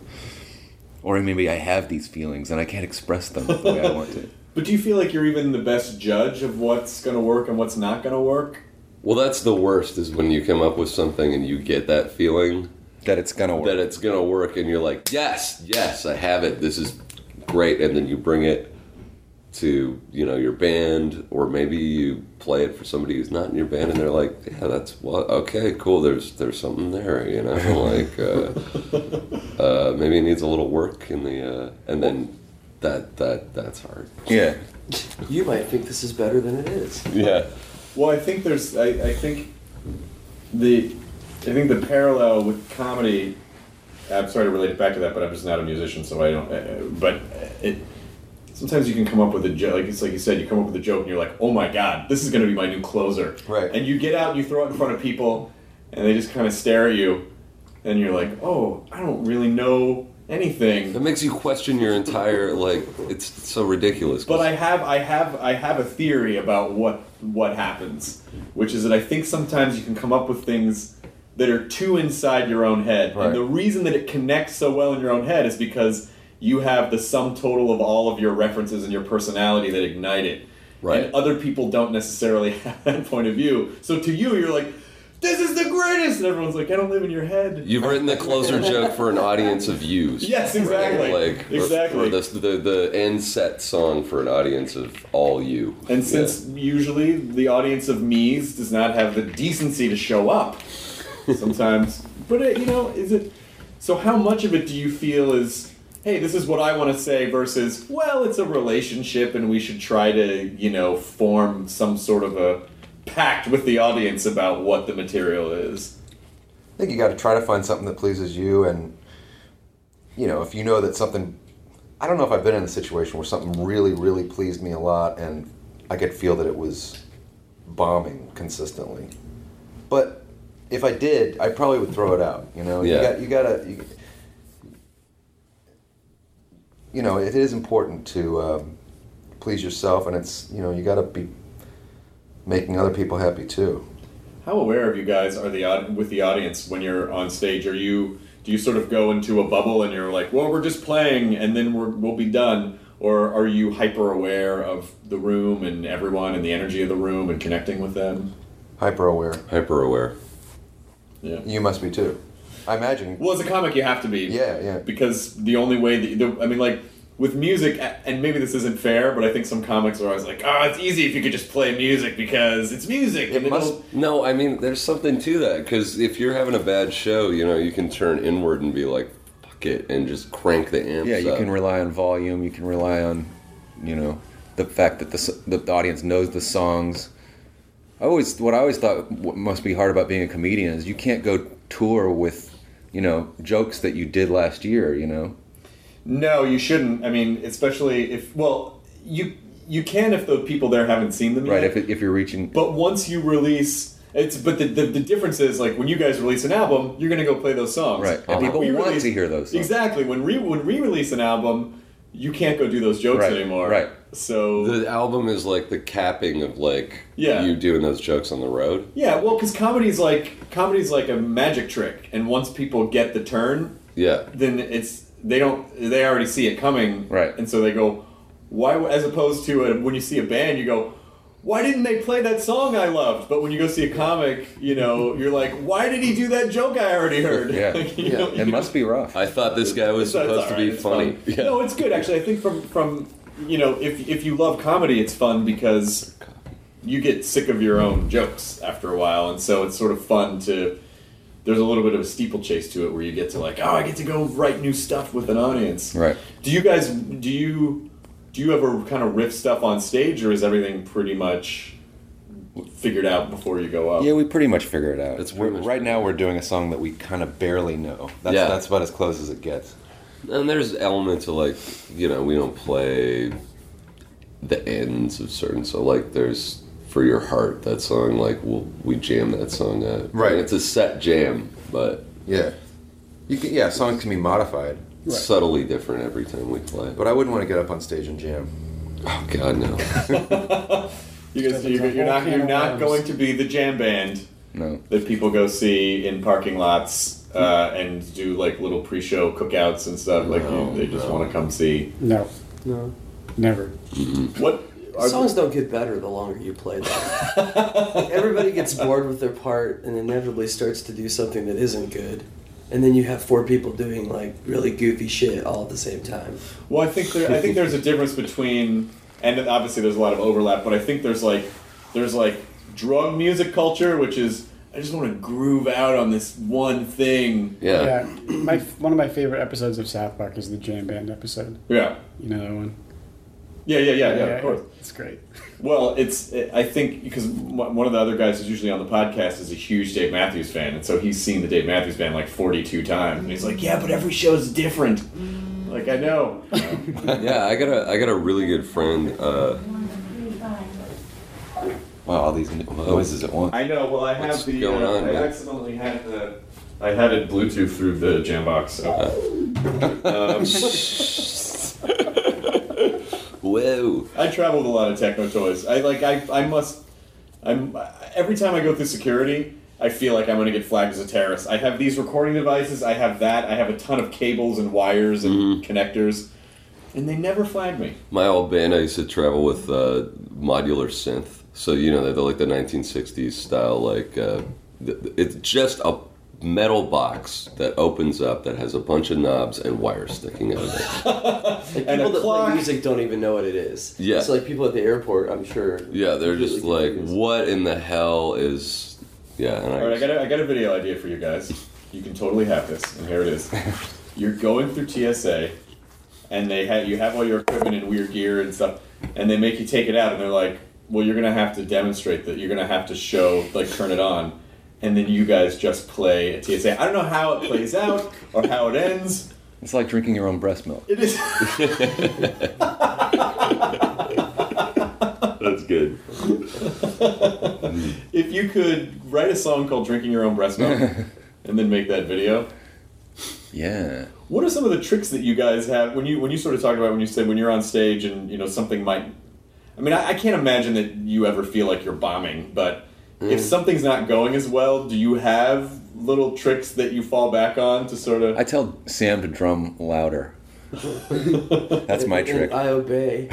Or maybe I have these feelings and I can't express them the way I want to. But do you feel like you're even the best judge of what's going to work and what's not going to work? Well, that's the worst, is when you come up with something and you get that feeling that it's going to work. That it's going to work, and you're like, yes, I have it. This is great. And then you bring it to your band, or maybe you play it for somebody who's not in your band, and they're like, yeah, that's okay, cool. There's something there, like maybe it needs a little work in the and then that's hard. Yeah, you might think this is better than it is. Yeah. Well, I think I think the parallel with comedy. I'm sorry to relate it back to that, but I'm just not a musician, so I don't. But it. Sometimes you can come up with a joke, like you said, you come up with a joke and you're like, oh my god, this is going to be my new closer. Right. And you get out and you throw it in front of people, and they just kind of stare at you, and you're like, oh, I don't really know anything. That makes you question your entire, it's so ridiculous. But I have a theory about what happens, which is that I think sometimes you can come up with things that are too inside your own head. Right. And the reason that it connects so well in your own head is because you have the sum total of all of your references and your personality that ignite it. Right. And other people don't necessarily have that point of view. So to you, you're like, this is the greatest! And everyone's like, I don't live in your head. You've written the closer joke for an audience of yous. Yes, exactly. Right? Exactly. Or the end set song for an audience of all you. And since usually the audience of me's does not have the decency to show up sometimes. But, is it... So how much of it do you feel is... hey, this is what I want to say versus, well, it's a relationship and we should try to, form some sort of a pact with the audience about what the material is? I think you got to try to find something that pleases you, and, if you know that something... I don't know if I've been in a situation where something really, really pleased me a lot and I could feel that it was bombing consistently. But if I did, I probably would throw it out, Yeah. You gotta... it is important to please yourself, and it's, you got to be making other people happy too. How aware of you guys are with the audience when you're on stage? Do you sort of go into a bubble and you're like, well, we're just playing and then we'll be done? Or are you hyper aware of the room and everyone and the energy of the room and connecting with them? Hyper aware. Hyper aware. Yeah. You must be too. I imagine. Well, as a comic, you have to be. Yeah. Because the only way with music, and maybe this isn't fair, but I think some comics are always like, it's easy if you could just play music because it's music. No, I mean, there's something to that, because if you're having a bad show, you can turn inward and be like, fuck it, and just crank the amps up. Yeah, you can rely on volume, you can rely on, the fact that the audience knows the songs. What I always thought must be hard about being a comedian is you can't go tour with, jokes that you did last year, No, you shouldn't. I mean, especially if you can if the people there haven't seen them yet. Right, if you're reaching. But once you release. But the difference is, like, when you guys release an album, you're going to go play those songs. Right, and people want to hear those songs. Exactly. When we release an album, you can't go do those jokes anymore. Right. So the album is like the capping of you doing those jokes on the road. Yeah, well, because comedy's like a magic trick, and once people get the turn, then they already see it coming, right? And so they go, why? As opposed to when you see a band, you go, why didn't they play that song I loved? But when you go see a comic, you're like, why did he do that joke I already heard? Yeah, it must be rough. I thought this guy was supposed to be funny. Yeah. No, it's good actually. I think from if you love comedy, it's fun because you get sick of your own jokes after a while, and so it's sort of fun to. There's a little bit of a steeplechase to it where you get to I get to go write new stuff with an audience. Right. Do you ever kind of riff stuff on stage, or is everything pretty much figured out before you go up? Yeah, we pretty much figure it out. Right now we're doing a song that we kind of barely know. That's about as close as it gets. And there's elements of we don't play the ends of certain, so there's For Your Heart, that song, we jam that song out. Right. And it's a set jam, but songs can be modified. It's subtly different every time we play. But I wouldn't want to get up on stage and jam. Oh God, no! You're not going to be the jam band. No. That people go see in parking lots and do little pre-show cookouts and stuff. They just want to come see. No, never. Mm-hmm. What? Songs don't get better the longer you play them. Everybody gets bored with their part and inevitably starts to do something that isn't good. And then you have 4 people doing really goofy shit all at the same time. Well, I think there's a difference between, and obviously there's a lot of overlap, but I think there's drug music culture, which is I just want to groove out on this one thing. Yeah. One of my favorite episodes of South Park is the jam band episode. Yeah. You know that one? Yeah, of course. It's great. Well, I think because one of the other guys who's usually on the podcast is a huge Dave Matthews fan, and so he's seen the Dave Matthews Band 42 times, and he's like, yeah, but every show's different. I know. Yeah, I got a really good friend. Wow, all these noises at once. I know. Well, I have What's going on, I man? accidentally had I had it Bluetooth through the Jambox. So. Whoa! I travel with a lot of techno toys. Every time I go through security, I feel like I'm going to get flagged as a terrorist. I have these recording devices. I have that. I have a ton of cables and wires and connectors, and they never flag me. My old band, I used to travel with modular synth. So they're the 1960s style. It's just a metal box that opens up that has a bunch of knobs and wires sticking out of it. People that play music don't even know what it is. Yeah. So people at the airport, I'm sure. Yeah, they're just confused. What in the hell is? Yeah. And All right, I got a video idea for you guys. You can totally have this, and here it is. You're going through TSA, and you have all your equipment and weird gear and stuff, and they make you take it out, and they're like, well, you're gonna have to demonstrate that. You're gonna have to show, turn it on. And then you guys just play a TSA. I don't know how it plays out or how it ends. It's like drinking your own breast milk. It is. That's good. If you could write a song called Drinking Your Own Breast Milk and then make that video. Yeah. What are some of the tricks that you guys have when you sort of talk about when you said when you're on stage and something might... I mean, I can't imagine that you ever feel like you're bombing, but... If something's not going as well, do you have little tricks that you fall back on to sort of... I tell Sam to drum louder. That's my trick. I obey.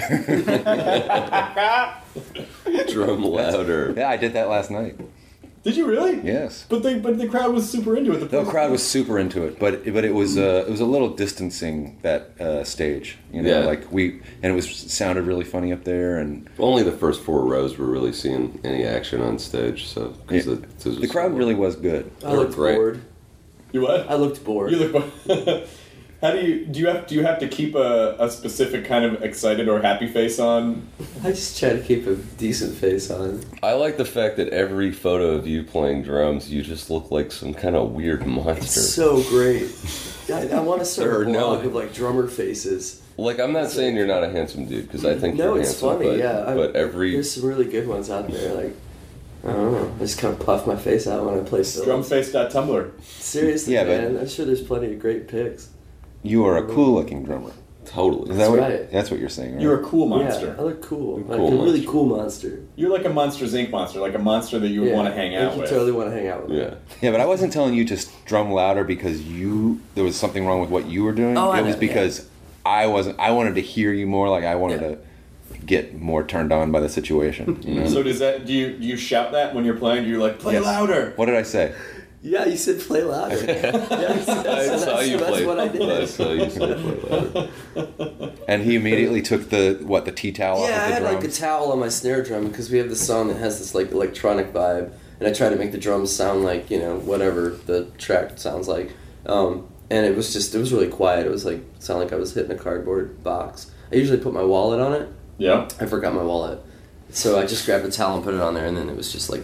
Drum louder. Yeah, I did that last night. Did you really? Yes. But the crowd was super into it. The crowd was super into it, but it was a little distancing that stage. And it sounded really funny up there, and only the first 4 rows were really seeing any action on stage. So the crowd really was good. I looked bored. You what? I looked bored. You look bored. How do you have to keep a specific kind of excited or happy face on? I just try to keep a decent face on. I like the fact that every photo of you playing drums, you just look like some kind of weird monster. It's so great. I want to start a There are no- blog of like drummer faces. Like, I'm not saying you're not a handsome dude, because I think No, you're it's handsome. funny. But there's some really good ones out there. Like, I don't know. I just kind of puff my face out when I play fills. Drumface.tumblr. Seriously, Yeah, but- man. I'm sure there's plenty of great pics. You are a cool-looking drummer. totally. Is that what? right. That's what you're saying, right? You're a cool monster. Yeah, I look cool. You're Like cool a really monster. cool monster. You're like a Monsters Inc. monster, like a monster that you would want to hang out You with. totally want to hang out with. Yeah. Yeah, but I wasn't telling you to drum louder because there was something wrong with what you were doing. Oh, I it was know, because I wanted to hear you more. Like I wanted to get more turned on by the situation. You know? So do you shout that when you're playing? Do you like play Yes. louder? What did I say? Yeah, you said play louder. I saw you that's play. what I did. I saw you play louder. And he immediately took the tea towel off Yeah, I of had the like a drums. towel on my snare drum because we have this song that has this like electronic vibe, and I try to make the drums sound like whatever the track sounds like. And it was really quiet. It was like sound like I was hitting a cardboard box. I usually put my wallet on it. Yeah. I forgot my wallet, so I just grabbed a towel and put it on there, and then it was just like.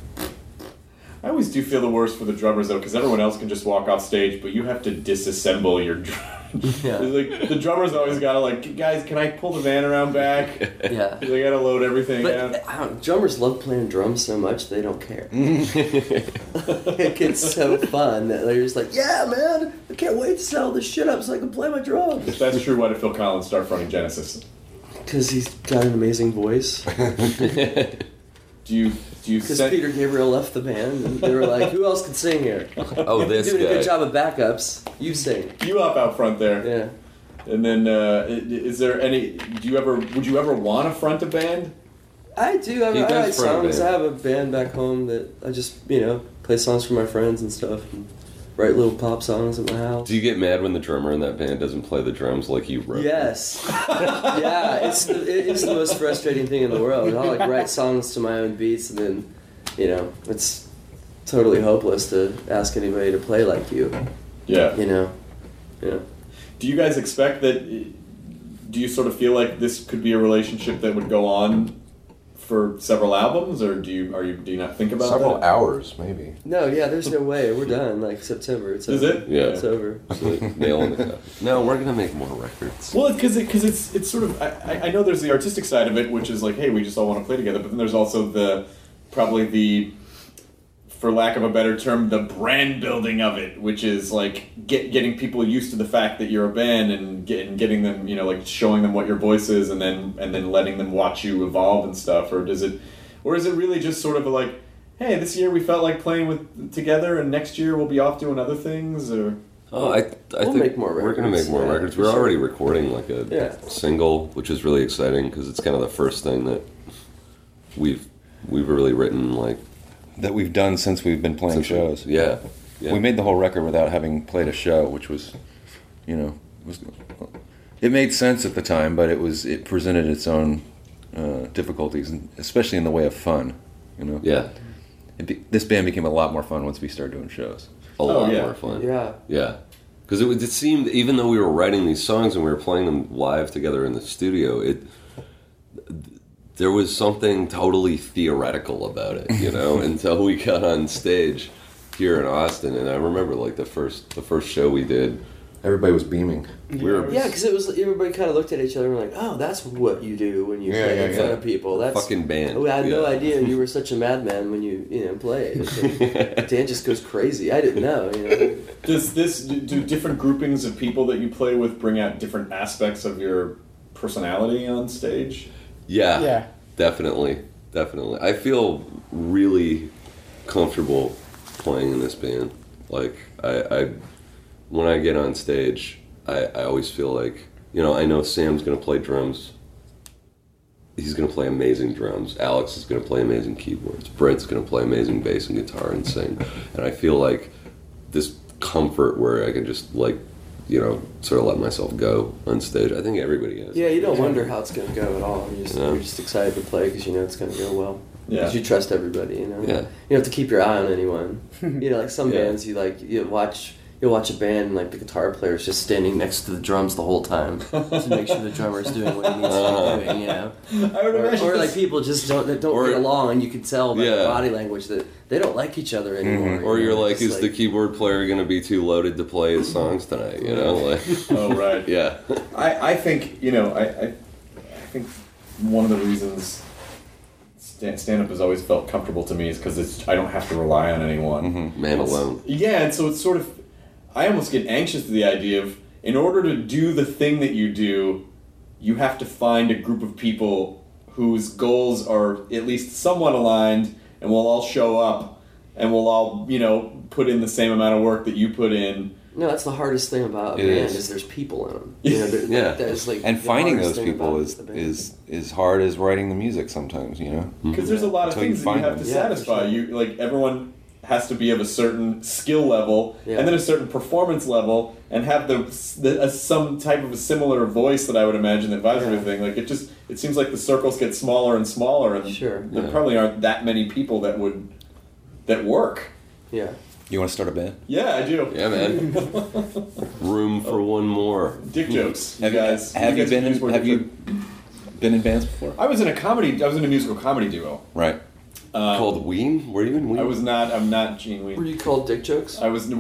I always do feel the worst for the drummers though, because everyone else can just walk off stage, but you have to disassemble your drum. Yeah. Like the drummers always gotta like, guys, can I pull the van around back? Yeah. They gotta load everything out. But I don't, drummers love playing drums so much they don't care. It gets so fun that they're just like, yeah, man, I can't wait to set all this shit up so I can play my drums. If that's true, why did Phil Collins start fronting Genesis? Because he's got an amazing voice. Do you Because send, Peter Gabriel left the band and they were like, who else can sing here? Oh, You're this doing a guy. good job of backups. You sing. you up out front there? Yeah. And then is there any? Would you ever want to front a band? I do. I He write does front a songs. band. I have a band back home that I just, play songs for my friends and stuff. And write little pop songs at my house. Do you get mad when the drummer in that band doesn't play the drums like you wrote? Yes. Yeah, it is the most frustrating thing in the world. I'll like write songs to my own beats and then, it's totally hopeless to ask anybody to play like you. Yeah. Yeah. Do you guys expect that? Do you sort of feel like this could be a relationship that would go on for several albums, or do you not think about Several that? hours, maybe. No, yeah, there's no way. We're done. Like September. It's Is over. it? Yeah. It's over. Nail on the top. No, we're gonna make more records. Well, because it's sort of I know there's the artistic side of it, which is like, hey, we just all want to play together. But then there's also probably the, for lack of a better term, the brand building of it, which is like getting people used to the fact that you're a band and getting them, like showing them what your voice is, and then letting them watch you evolve and stuff. Or is it really just sort of like, hey, this year we felt like playing together, and next year we'll be off doing other things, or. Oh, I We'll think make more we're gonna records, make more yeah, records. for We're sure. already recording like a Yeah. single, which is really exciting because it's kind of the first thing that we've really written like That we've done since we've been playing shows. Yeah. We made the whole record without having played a show, which was, it made sense at the time, but it presented its own difficulties, especially in the way of fun. Yeah. This band became a lot more fun once we started doing shows. A lot yeah. more fun. Yeah. Yeah. Because it seemed, even though we were writing these songs and we were playing them live together in the studio, there was something totally theoretical about it, until we got on stage here in Austin. And I remember like the first show we did, Everybody was beaming. we were Yeah, because it was everybody kind of looked at each other and were like, "Oh, that's what you do when you play in front of people." That's fucking band. Oh, I had no Yeah. idea you were such a madman when you played. Dan just goes crazy. I didn't know. Do different groupings of people that you play with bring out different aspects of your personality on stage? Yeah, Yeah. definitely. I feel really comfortable playing in this band. Like, I when I get on stage, I always feel like, I know Sam's going to play drums. He's going to play amazing drums. Alex is going to play amazing keyboards. Brett's going to play amazing bass and guitar and sing. And I feel like this comfort where I can just, like, sort of let myself go on stage. I think everybody has. Yeah, you don't wonder how it's going to go at all. Yeah. You're just excited to play because you know it's going to go well. Yeah. Because you trust everybody. Yeah. You don't have to keep your eye on anyone. Like some Yeah. bands, you watch. you'll watch a band and like the guitar player's just standing next to the drums the whole time to make sure the drummer's doing what he needs to be doing, you know. I would imagine. Or like people just don't get along, and you can tell by their body language that they don't like each other anymore. Or you're like, is It's the keyboard player going to be too loaded to play his songs tonight? You know, like. Oh right. Yeah. I think I think one of the reasons stand-up has always felt comfortable to me is because I don't have to rely on anyone. Man alone. Yeah, and so it's sort of, I almost get anxious to the idea of, in order to do the thing that you do, you have to find a group of people whose goals are at least somewhat aligned, and we'll all show up, and we'll all, put in the same amount of work that you put in. No, that's the hardest thing about a band is there's people in them. Yeah. That's like And the finding hardest those thing people about the band. is hard as writing the music sometimes, you know? Because there's a lot of Until you things that you find have them. to Yeah, satisfy. for sure. You everyone has to be of a certain skill level, Yeah. and then a certain performance level, and have some type of a similar voice that I would imagine that vibes with everything. Like it seems like the circles get smaller and smaller, and there probably aren't that many people that work. Yeah. You want to start a band? Yeah, I do. Yeah, man. Room for one more. Dick jokes. Have guys. Have you guys been can use more dick jokes. been in bands before? I was in a musical comedy duo. Right. Called Ween? Were you in Ween? I'm not Gene Ween. Were you called Dick Jokes?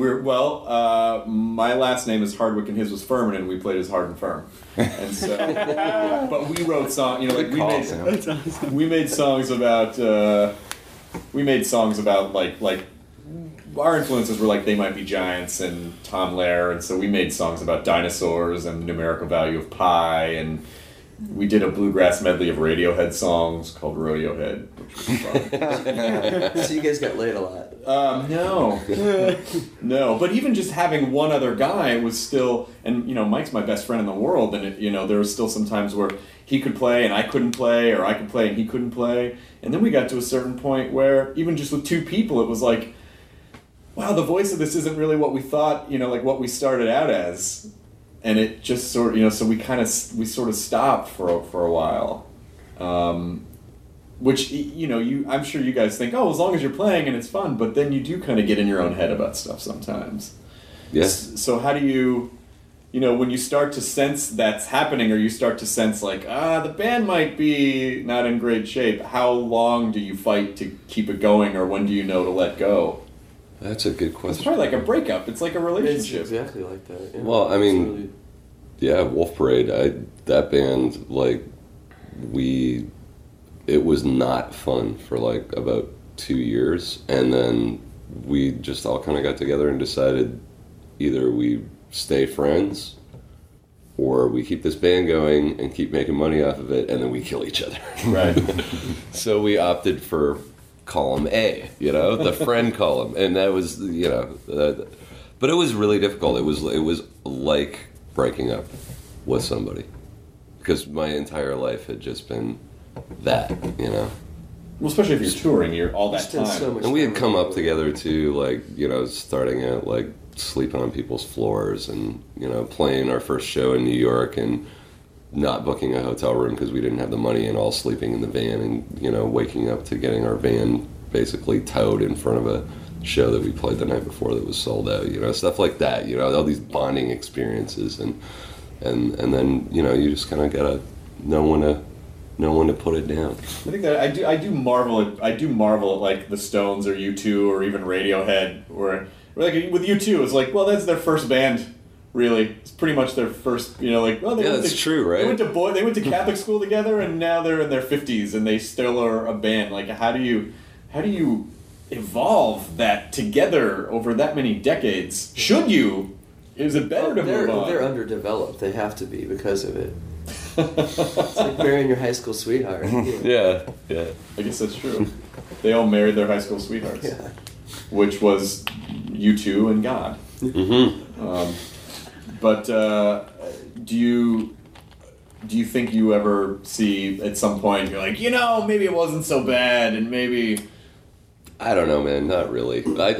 My last name is Hardwick and his was Furman, and we played as Hard and Firm. And so, but we wrote songs. We made songs about. We made songs about like our influences were like They Might Be Giants and Tom Lehrer, and so we made songs about dinosaurs and the numerical value of pi, and we did a bluegrass medley of Radiohead songs called Rodeo Head, which was fun. So you guys got laid a lot. No. But even just having one other guy was still, and Mike's my best friend in the world, and there was still some times where he could play and I couldn't play, or I could play and he couldn't play, and then we got to a certain point where even just with two people, it was like, wow, the voice of this isn't really what we thought, like what we started out as. And it just sort of, so we sort of stopped for a while. Which, I'm sure you guys think, oh, as long as you're playing and it's fun, but then you do kind of get in your own head about stuff sometimes. Yes. So how do you, when you start to sense that's happening, or you start to sense like, the band might be not in great shape, how long do you fight to keep it going, or when do you know to let go? That's a good question. It's probably like a breakup. It's like a relationship. It's exactly like that. Yeah. Well, I mean, yeah, Wolf Parade, that band, it was not fun for about 2 years, and then we just all kind of got together and decided either we stay friends or we keep this band going and keep making money off of it, and then we kill each other. Right. So we opted for column A, the friend column, and that was, but it was really difficult. It was like breaking up with somebody, because my entire life had just been that, Well, especially if you're touring, you're all that Spend time. so much and we had time come with up together too, starting out sleeping on people's floors, and playing our first show in New York and not booking a hotel room because we didn't have the money, and all sleeping in the van, and waking up to getting our van basically towed in front of a show that we played the night before that was sold out, stuff like that, all these bonding experiences, and then you just kind of gotta know when to put it down. I think that I do marvel at like the Stones or U2 or even Radiohead, where like with U2 it's like, well, that's their first band. Really, it's pretty much their first. That's true, right? They went to Catholic school together, and now they're in their 50s, and they still are a band. Like, how do you evolve that together over that many decades? Should you? Is it better to move on? They're underdeveloped. They have to be because of it. It's like marrying your high school sweetheart. Yeah. I guess that's true. They all married their high school sweethearts, Yeah. which was U2 and God. Mm-hmm. But do you think you ever see at some point you're like, maybe it wasn't so bad, and maybe I don't know, man. Not really.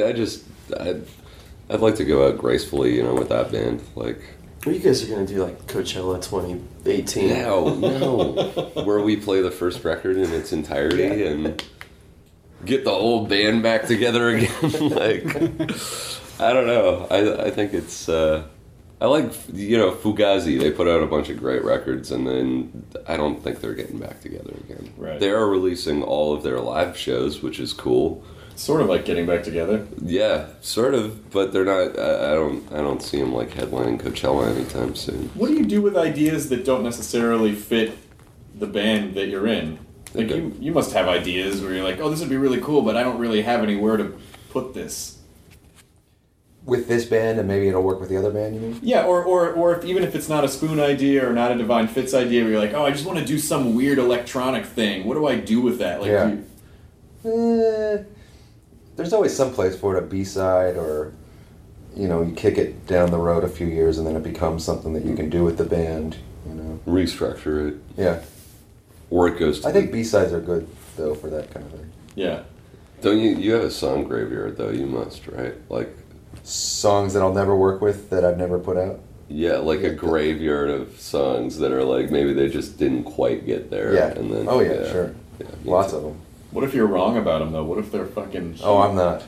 I'd like to go out gracefully, with that band. Well, you guys are going to do Coachella 2018. No. Where we play the first record in its entirety and get the old band back together again. I don't know. I think it's. I like, Fugazi. They put out a bunch of great records, and then I don't think they're getting back together again. Right. They are releasing all of their live shows, which is cool. Sort of like getting back together. Yeah, sort of, but they're not. I don't see them like headlining Coachella anytime soon. What do you do with ideas that don't necessarily fit the band that you're in? Like you must have ideas where you're like, oh, this would be really cool, but I don't really have anywhere to put this. With this band, and maybe it'll work with the other band, you mean? Yeah, or if, even if it's not a Spoon idea or not a Divine Fits idea, where you're like, oh, I just want to do some weird electronic thing. What do I do with that? Like, yeah. There's always some place for it, a B-side, or, you kick it down the road a few years and then it becomes something that you can do with the band, Restructure it. Yeah. Or it goes to... I think B-sides are good, though, for that kind of thing. Yeah. Don't you have a song graveyard, though? You must, right? Like... Songs that I'll never work with that I've never put out? Yeah, like a graveyard of songs that are like, maybe they just didn't quite get there. Yeah. And then, Sure. Yeah, Lots of them. What if you're wrong about them, though? What if they're fucking... Oh, I'm not.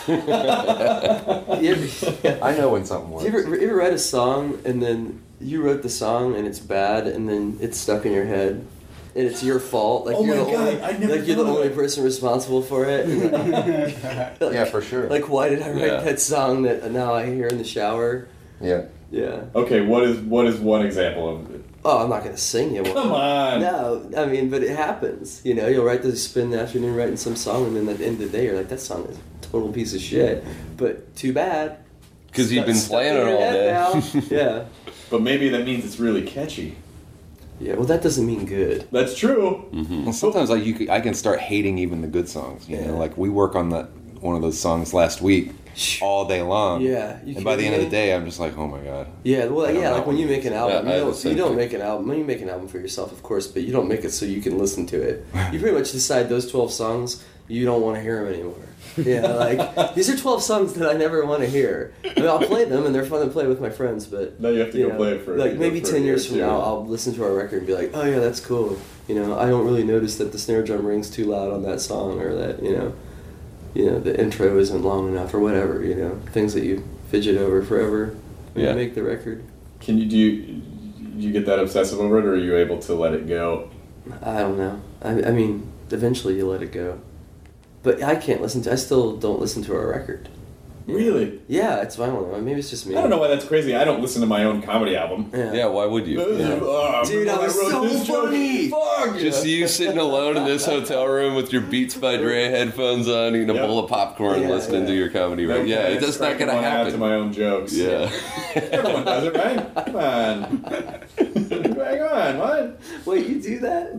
Yeah. I know when something works. Do you ever write a song and then you wrote the song and it's bad and then it's stuck in your head and it's your fault? Like, Oh you're my the God, only, I never like you're the thought of only it. person responsible for it. And Yeah, for sure. Like, why did I write Yeah. that song that now I hear in the shower? Yeah. Yeah. Okay, what is one example of it? Oh, I'm not gonna sing it. Come on! No, I mean, but it happens. You'll write spend the afternoon writing some song, and then at the end of the day, you're like, that song is a total piece of shit. But too bad. Because you've been Stuck playing in it your all head day. now. Yeah. But maybe that means it's really catchy. Yeah, well, that doesn't mean good. That's true. Well, sometimes I can start hating even the good songs. Yeah. Like we work on one of those songs last week all day long. Yeah, and by the end of the day, I'm just like, oh my god. Yeah, well, I don't yeah, know. like when you make an album, Yeah, I have the same you don't thing. make an album. You make an album for yourself, of course, but you don't make it so you can listen to it. You pretty much decide those 12 songs you don't want to hear them anymore. Yeah, like these are 12 songs that I never want to hear. I mean, I'll play them and they're fun to play with my friends, but Now you have to go play it for like maybe for a 10 year years or from two. now, I'll listen to our record and be like, oh yeah, that's cool. I don't really notice that the snare drum rings too loud on that song, or that the intro isn't long enough, or whatever. Things that you fidget over forever when Yeah. you make the record. Do you get that obsessive over it, or are you able to let it go? I don't know. I mean, eventually you let it go. But I can't I still don't listen to our record. Really? Yeah, I don't know. Maybe it's just me. I don't know why that's crazy. I don't listen to my own comedy album. Yeah, why would you? Dude, I was so funny! Fuck! Just you sitting alone in this hotel room with your Beats by Dre headphones on, eating a Yep. bowl of popcorn, Yeah, listening to your comedy. Right? Yeah, it's just not Cracking gonna one out to happen. my own jokes. Yeah. Everyone does it, right? Come on. Hang on, what? Wait, you do that?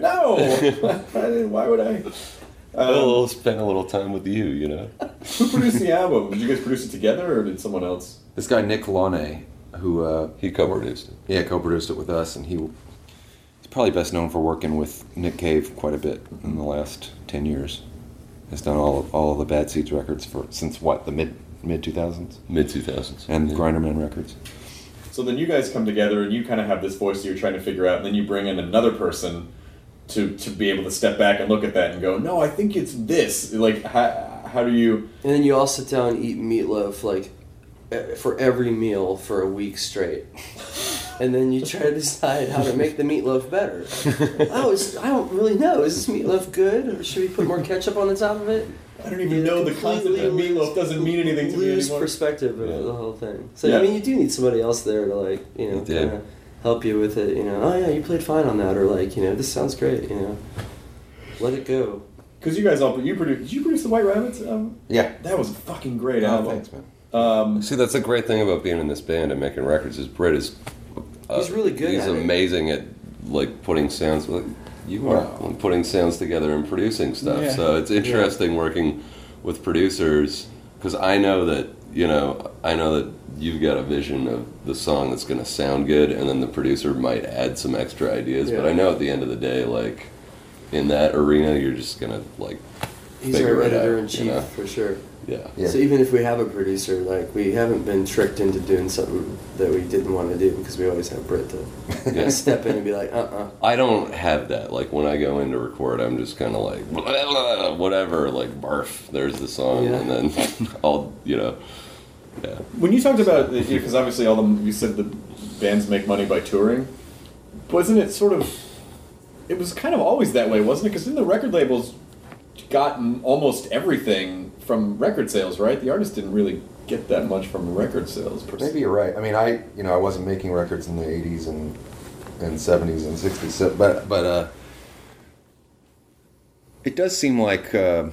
No. Why would I? We'll spend a little time with you, Who produced the album? Did you guys produce it together, or did someone else? This guy Nick Launay, who He co-produced it. co-produced it with us, and he's probably best known for working with Nick Cave quite a bit in the last 10 years. Has done all of the Bad Seeds records since the mid 2000s, Mid-2000s. and Yeah. Grinderman records. So then you guys come together, and you kind of have this voice that you're trying to figure out, and then you bring in another person to be able to step back and look at that and go, no, I think it's this. Like, how do you... And then you all sit down and eat meatloaf, like, for every meal for a week straight. And then you try to decide how to make the meatloaf better. I don't really know. Is this meatloaf good? Or should we put more ketchup on the top of it? I don't even know the concept of meatloaf doesn't mean anything to me lose anymore. perspective of the whole thing. So, Yeah. I mean, you do need somebody else there to, like, Yeah. kind of help you with it. Oh, yeah, you played fine on that. Or, like, this sounds great, Let it go. Because you guys did you produce the White Rabbits album? Yeah. That was a fucking great Oh, album. thanks, man. See, that's the great thing about being in this band and making records is Britt is... He's really good He's at it. amazing at, like, putting sounds... Like, you are Wow. putting sounds together and producing stuff. Yeah. So it's interesting working with producers, because I know that you've got a vision of the song that's going to sound good, and then the producer might add some extra ideas. But Yeah. I know at the end of the day, like, in that arena, you're just going to, like, He's figure our it out, editor-in-chief, for sure. Yeah. Yeah. So even if we have a producer, like, we haven't been tricked into doing something that we didn't want to do, because we always have Britt to Yeah. step in and be like, I don't have that. Like, when I go in to record, I'm just kind of like, blah, blah, whatever, like, barf, there's the song, Yeah. and then I'll, Yeah. When you talked about, because obviously you said the bands make money by touring, wasn't it sort of, it was kind of always that way, wasn't it? Because then the record labels got almost everything from record sales, right? The artist didn't really get that much from record sales. Per se. Maybe you're right. I mean, I wasn't making records in the 80s and 70s and 60s, so, but it does seem like I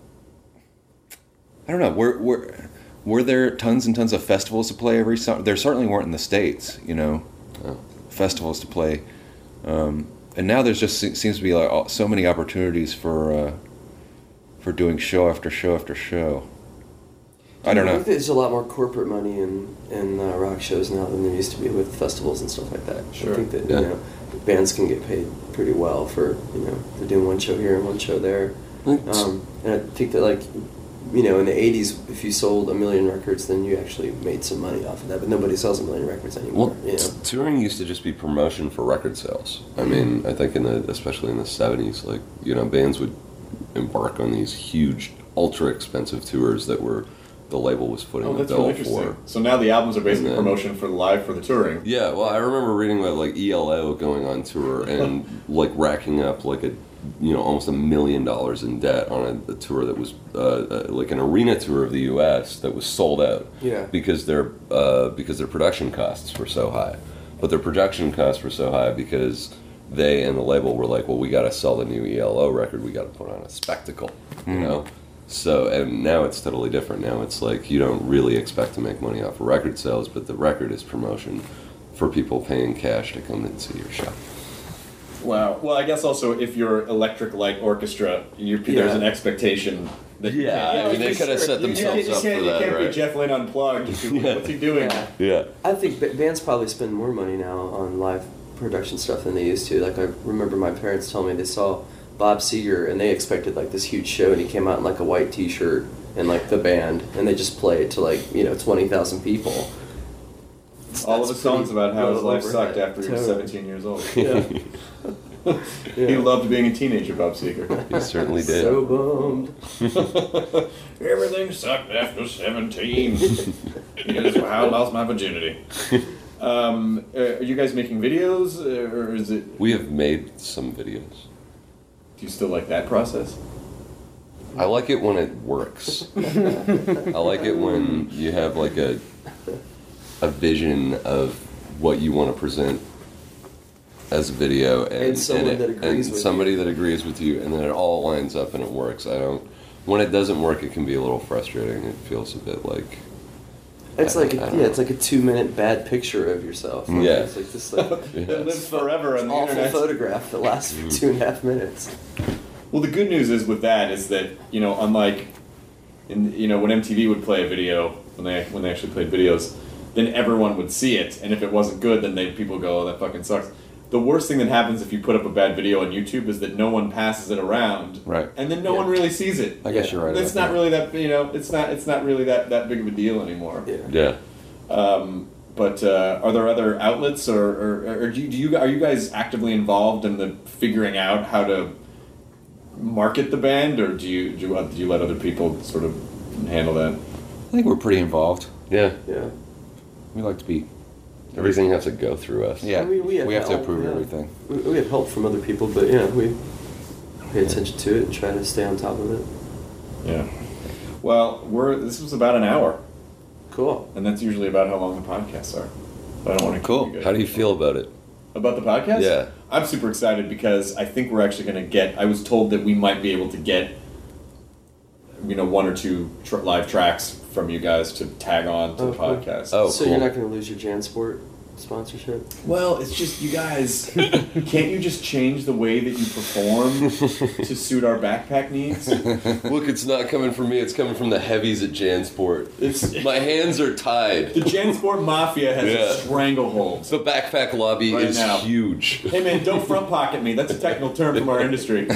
don't know. Were there tons and tons of festivals to play every summer? There certainly weren't in the States, festivals to play, and now there's just seems to be like so many opportunities for doing show after show after show. I don't know. I think there's a lot more corporate money in rock shows now than there used to be with festivals and stuff like that. Sure. I think that bands can get paid pretty well for they're doing one show here and one show there. And I think that in the 80s, if you sold 1 million records, then you actually made some money off of that. But nobody sells 1 million records anymore. Well, touring used to just be promotion for record sales. I mean, I think especially in the 70s, bands would embark on these huge, ultra expensive tours that the label was footing the bill for. So now the albums are basically promotion for the touring. Yeah, well, I remember reading about ELO going on tour and racking up almost $1 million in debt on a tour that was an arena tour of the U.S. that was sold out. Yeah. Because their production costs were so high, but their production costs were so high because they and the label were like, well, we got to sell the new ELO record, we got to put on a spectacle, So, and now it's totally different. Now it's you don't really expect to make money off of record sales, but the record is promotion for people paying cash to come and see your show. Wow. Well, I guess also if you're Electric Light Orchestra, there's an expectation that they could have set themselves up for that, You can't right? be Jeff Lynne Unplugged. What's he doing? Yeah. I think bands probably spend more money now on live production stuff than they used to. I remember my parents telling me they saw Bob Seger and they expected this huge show, and he came out in a white T-shirt and the band, and they just played to 20,000 people. All of his songs about how his life sucked overhead. after he was 17 years old. Yeah. He loved being a teenager, Bob Seger. He certainly did. So bummed. Everything sucked after 17. Here's how I lost my virginity. Are you guys making videos, or is it? We have made some videos. Do you still like that process? I like it when it works. I like it when you have a vision of what you want to present as a video, and someone that agrees with somebody that agrees with you, and then it all lines up and it works. When it doesn't work, it can be a little frustrating. It feels a bit like it's like a 2-minute bad picture of yourself. Yeah. It's this It lives forever on the awful internet. photograph that lasts for 2.5 minutes. Well, the good news is that unlike when MTV would play a video when they actually played videos, then everyone would see it, and if it wasn't good, then people go, "Oh, that fucking sucks." The worst thing that happens if you put up a bad video on YouTube is that no one passes it around, Right. and then no one really sees it. I guess you're right. It's not really that it's not really that big of a deal anymore. Yeah. But are there other outlets, or are you guys actively involved in the figuring out how to market the band, or do you let other people sort of handle that? I think we're pretty involved. Yeah. Yeah. We like to be. Everything has to go through us. Yeah. I mean, we have to help, approve yeah. everything. We have help from other people, but we pay attention to it and try to stay on top of it. Yeah. Well, this was about an hour, Cool. and that's usually about how long the podcasts are. But I don't want to Cool. keep you guys. How do you feel about it? About the podcast? Yeah. I'm super excited because I think we're actually going to get. I was told that we might be able to get, 1 or 2 live tracks from you guys to tag on to the cool. podcast. Oh, So cool. you're not going to lose your JanSport sponsorship? Well, it's just you guys. Can't you just change the way that you perform to suit our backpack needs? Look, it's not coming from me. It's coming from the heavies at JanSport. It's My hands are tied. the JanSport Mafia has Yeah. a stranglehold. The backpack lobby Right is now. huge. Hey man, don't front pocket me. That's a technical term from our industry.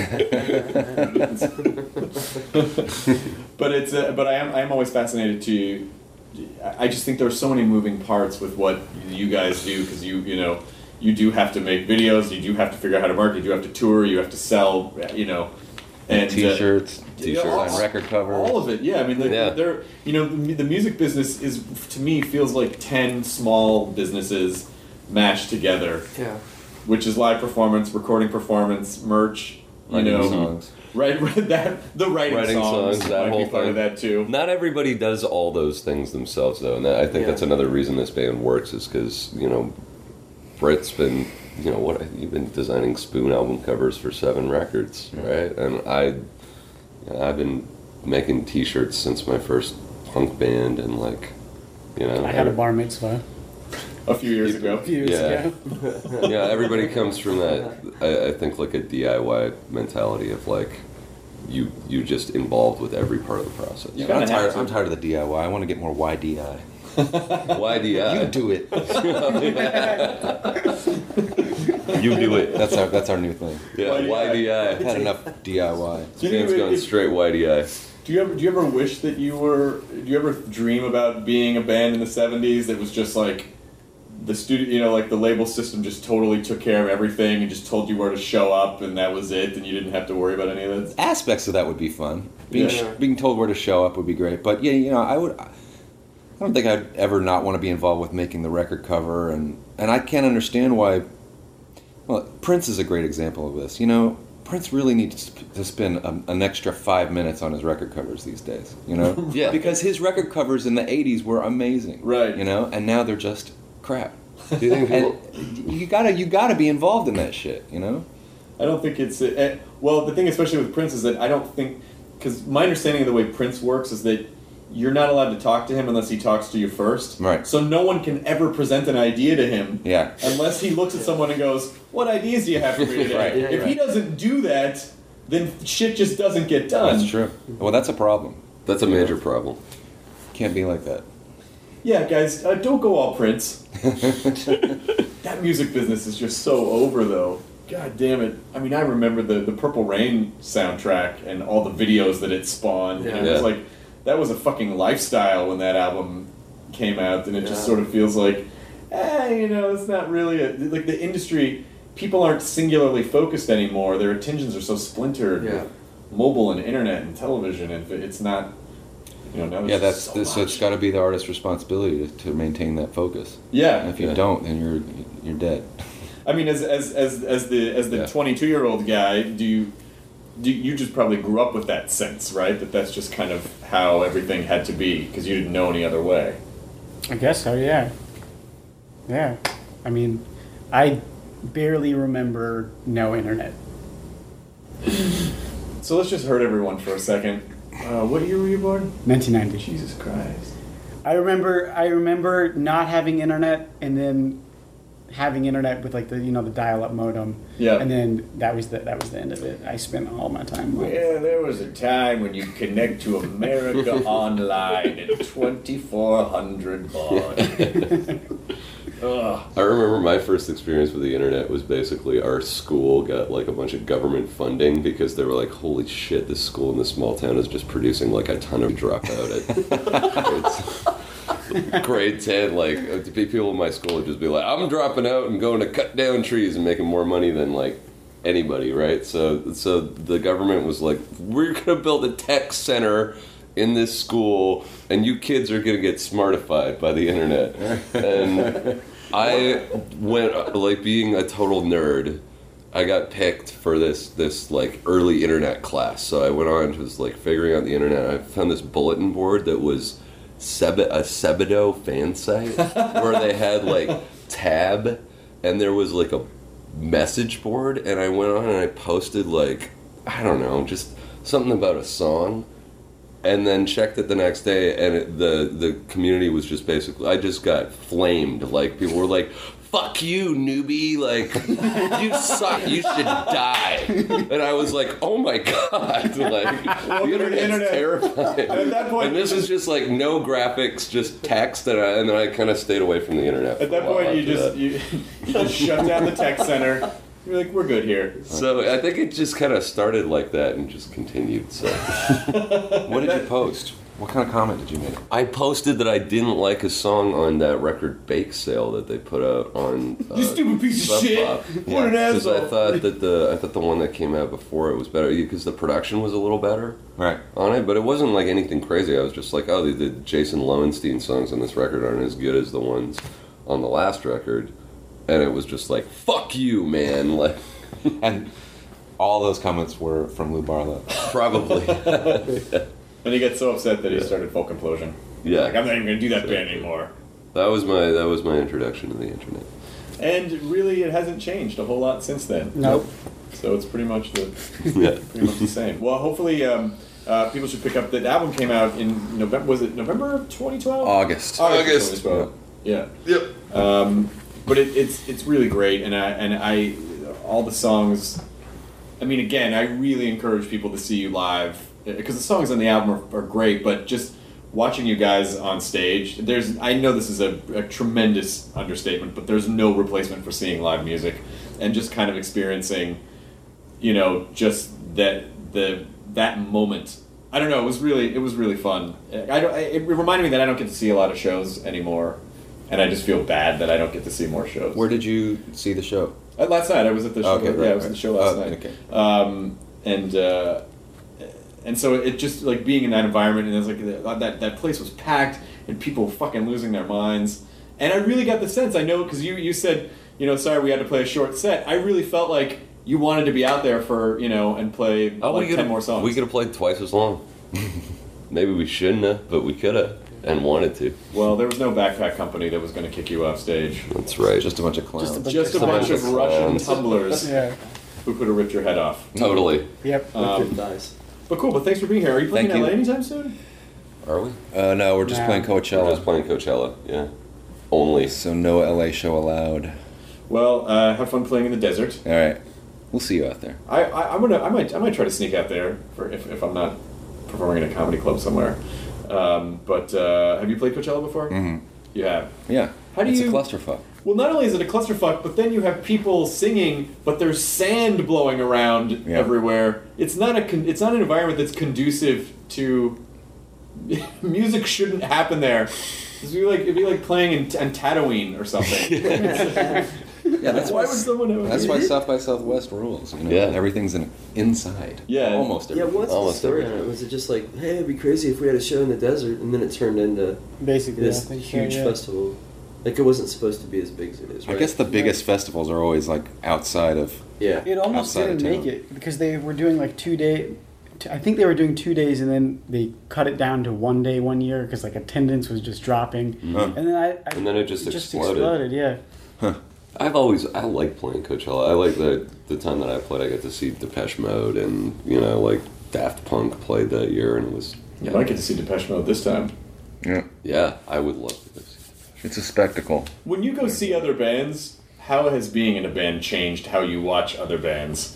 But I am always fascinated to. I just think there are so many moving parts with what you guys do, because you do have to make videos, you do have to figure out how to market, you have to tour, you have to sell, and T-shirts, yeah, design record covers, all of it. Yeah, I mean, Yeah. they're the music business is, to me, feels like 10 small businesses mashed together, Yeah. which is live performance, recording performance, merch, writing songs. right? The writing songs, that might whole be part thing. of that too. Not everybody does all those things themselves, though, and I think Yeah. that's another reason this band works is because Britt's been you've been designing Spoon album covers for 7 records, right? And I've been making T-shirts since my first punk band, and I had a bar mitzvah A few years ago. a few years Yeah. ago. yeah, everybody comes from that. I think like a DIY mentality of like you just involved with every part of the process. You I'm kinda have tired. to. I'm tired of the DIY. I want to get more YDI. YDI. You do it. You do it. That's our new thing. Yeah, YDI. I've YDI. had enough DIY. Band's going straight YDI. Do you ever wish that do you ever dream about being a band in the 70s that was just like the studio, like the label system just totally took care of everything and just told you where to show up and that was it and you didn't have to worry about any of that? Aspects of that would be fun. Yeah. Being told where to show up would be great. But yeah, I don't think I'd ever not want to be involved with making the record cover, and I can't understand why. Well, Prince is a great example of this. Prince really needs to spend an extra 5 minutes on his record covers these days. Yeah. Because his record covers in the '80s were amazing. Right. And now they're just crap. Do you think people, And you gotta be involved in that shit. I don't think it's well. The thing, especially with Prince, is that I don't think, because my understanding of the way Prince works is that you're not allowed to talk to him unless he talks to you first. Right. So no one can ever present an idea to him. Yeah. Unless he looks at someone and goes, "What ideas do you have for me today?" Right. If he doesn't do that, then shit just doesn't get done. That's true. Well, that's a problem. that's a major problem. Can't be like that. Yeah, guys, don't go all Prince. That music business is just so over, though. God damn it. I mean, I remember the Purple Rain soundtrack and all the videos that it spawned. And it was Yeah. like, that was a fucking lifestyle when that album came out, and it just sort of feels like, it's not really like the industry, people aren't singularly focused anymore. Their attentions are so splintered Yeah. with mobile and internet and television, and it's not, now there's Yeah, just so it's got to be the artist's responsibility to maintain that focus. Yeah. And if you don't, then you're dead. I mean, as the Yeah. 22-year-old guy, do you just probably grew up with that sense, right? That's just kind of how everything had to be because you didn't know any other way. I guess so, yeah. Yeah. I mean, I barely remember no internet. So let's just hurt everyone for a second. What year were you born? 1990. Jesus Christ. I remember not having internet and then having internet with like the dial-up modem. Yeah. And then that was the end of it. I spent all my time on it. Yeah, there was a time when you connect to America Online at 2400 baud. Ugh. I remember my first experience with the internet was basically our school got like a bunch of government funding because they were like, holy shit, this school in this small town is just producing like a ton of dropout at grade 10. Like people in my school would just be like, I'm dropping out and going to cut down trees and making more money than like anybody, right? So the government was like, we're going to build a tech center in this school and you kids are going to get smartified by the internet. And I went, like being a total nerd, I got picked for this like early internet class. So I went on to was like figuring out the internet. I found this bulletin board that was a Sebadoh fan site where they had like Tab and there was like a message board, and I went on and I posted like, I don't know, just something about a song, and then checked it the next day, and the community was just basically, I just got flamed. Like people were like, fuck you, newbie, like you suck, you should die. And I was like, oh my god, like the internet's terrifying. At that point, and this is just like no graphics, just text, and then I kind of stayed away from the internet. At that point, you just shut down the tech center. You're like, we're good here. So I think it just kind of started like that and just continued. So What did you post? What kind of comment did you make? I posted that I didn't like a song on that record bake sale that they put out on. You stupid piece of Sub shit! Pop. What an Because asshole! I thought the one that came out before it was better because the production was a little better Right. on it, but it wasn't like anything crazy. I was just like, oh, the Jason Lowenstein songs on this record aren't as good as the ones on the last record, and it was just like, fuck you, man, like. And all those comments were from Lou Barlow. Probably. And he got so upset that he started Folk Implosion. Yeah. Like, I'm not even going to do that band anymore. That was my introduction to the internet. And really, it hasn't changed a whole lot since then. Nope. So it's pretty much the Yeah. same. Well, hopefully, people should pick up. The album came out in November. Was it November of 2012? August. August. 2012. Yeah. Yep. But it's really great, and I all the songs. I mean, again, I really encourage people to see you live because the songs on the album are great, but just watching you guys on stage, I know this is a tremendous understatement, but there's no replacement for seeing live music and just kind of experiencing, just that moment. I don't know. It was really fun. It reminded me that I don't get to see a lot of shows anymore, and I just feel bad that I don't get to see more shows. Where did you see the show? Last night I was at the show. Okay, I was at the show last night. Okay. And so it just like being in that environment, and it was like that place was packed and people fucking losing their minds. And I really got the sense, I know, because you said, sorry we had to play a short set. I really felt like you wanted to be out there for, and play 10 more songs. We could have played twice as long. Maybe we shouldn't have, but we could have and wanted to. Well, there was no backpack company that was going to kick you off stage. That's right. Just a bunch of clowns. Just a bunch of Russian tumblers Yeah. who could have ripped your head off. Totally. Yep. Nice. But cool, but thanks for being here. Are you playing Thank in LA you. anytime soon? Are we? No, we're just Nah. playing We're Coachella. just playing Coachella, yeah. Only. So no LA show allowed. Well, have fun playing in the desert. All right. We'll see you out there. I might try to sneak out there for if I'm not performing in a comedy club somewhere. But have you played Coachella before? Mm-hmm. You have. Yeah. How do it's you- a clusterfuck. Well, not only is it a clusterfuck, but then you have people singing, but there's sand blowing around Yeah. everywhere. It's not it's not an environment that's conducive to music. Shouldn't happen there. It'd be like playing in Tatooine or something. Yeah, that's Why would someone have? That's why South by Southwest rules. Yeah. Everything's inside. Yeah. Almost Yeah, everything. what's the Almost story on everything. it? Was it just like, hey, it'd be crazy if we had a show in the desert, and then it turned into Basically, this I think huge so, yeah. festival? Like, it wasn't supposed to be as big as it is, right? I guess the biggest festivals are always like outside of. Yeah. It almost Outside of didn't make town. it because they were doing like 2 day. I think they were doing 2 days, and then they cut it down to 1 day 1 year because like attendance was just dropping, Mm-hmm. and then And then it just exploded. Yeah. I like playing Coachella. I like the time that I played. I got to see Depeche Mode and like Daft Punk played that year, and it was You might get to see Depeche Mode this time. Yeah. I would love to see. It's a spectacle. When you go see other bands, how has being in a band changed how you watch other bands?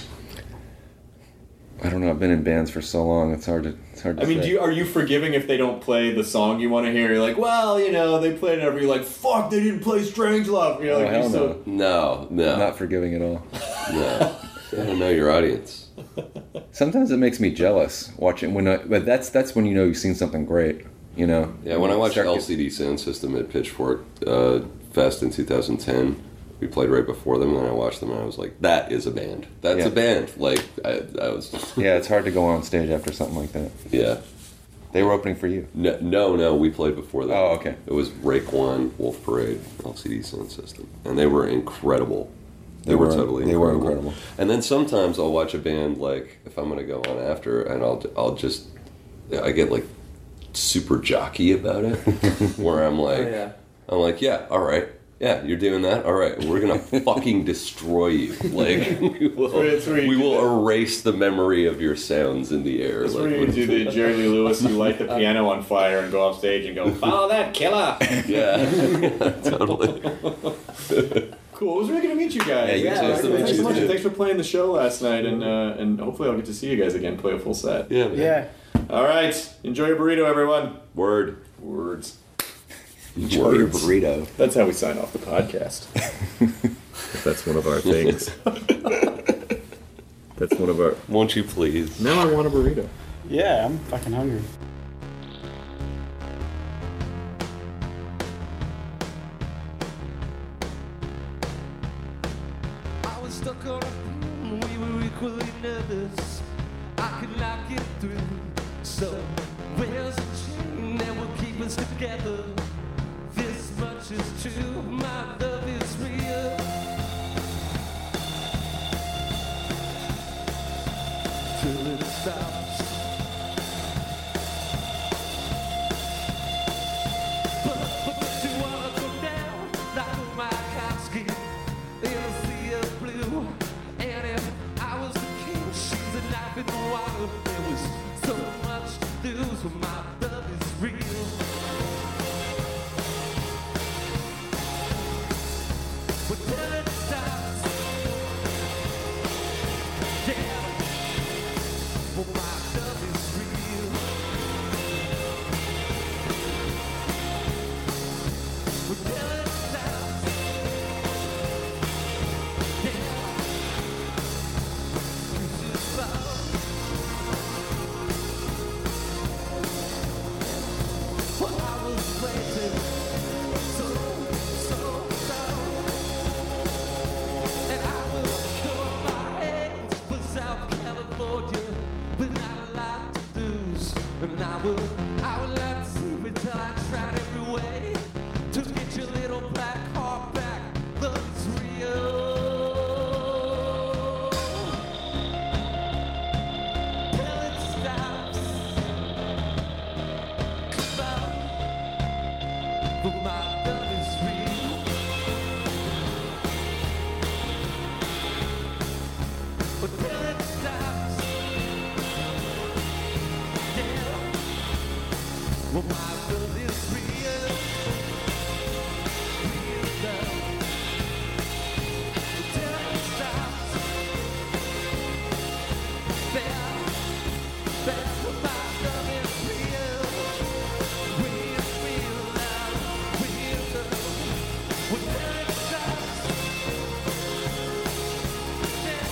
I don't know. I've been in bands for so long. It's hard to I mean, say. are you forgiving if they don't play the song you want to hear? You're like, well, they played it every. You're like, fuck, they didn't play Strangelove. Oh, hell no. No. I'm not forgiving at all. No. You gotta know your audience. Sometimes it makes me jealous watching but that's when you've seen something great. Yeah, when I watched Start LCD Sound System at Pitchfork Fest in 2010, we played right before them, and I watched them, and I was like, that is a band. That's Yeah. a band. Like, I was... Yeah, it's hard to go on stage after something like that. Yeah. They were opening for you. No, we played before that. Oh, okay. It was Raekwon, Wolf Parade, LCD Sound System, and they were incredible. They were totally They were incredible. And then sometimes I'll watch a band, like, if I'm going to go on after, and I'll just... I get, like, super jockey about it, where I'm like, yeah, all right. Yeah, you're doing that? All right, we're going to fucking destroy you. Like, we will erase the memory of your sounds in the air. That's Like, where you do the Jerry Lee Lewis, you light the piano on fire and go off stage and go, follow that killer! Yeah, totally. Cool, it was really good to meet you guys. Yeah, you too. Thanks so You much. too. Thanks for playing the show last night, and hopefully I'll get to see you guys again, play a full set. Yeah, man. Yeah. All right, enjoy your burrito, everyone. Word. Words. Enjoy your burrito. That's how we sign off the podcast. If that's one of our things. That's one of our... Won't you please? Now I want a burrito. Yeah, I'm fucking hungry. stuck on a phone, we were equally nervous. I could not get through. So where's the chain that will keep us together? This much is true, my love is real. Till it stops. But you wanna go down like a Mayakovsky in a sea of blue. And if I was the king, she's a knife in the water. There was so much to lose when my love is real. But till it stops, yeah. Well, my love is real. But till it stops, yeah. This is love. Well, I was waiting so long. And I will throw my hands for South California, but not a lot to lose. And I would like to see it till I tried every way to get your little black heart back. Love is real. Till it stops. Come on. But my love is real. But till it stops, yeah. Well, my love is real, real love. But till it stops, yeah. My love is real, real, real love, real love. Well, till it stops, yeah.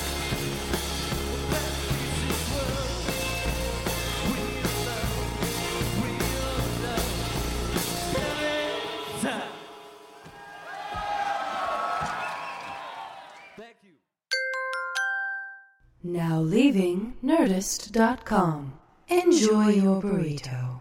Thank you. Now leaving Nerdist.com. Enjoy your burrito.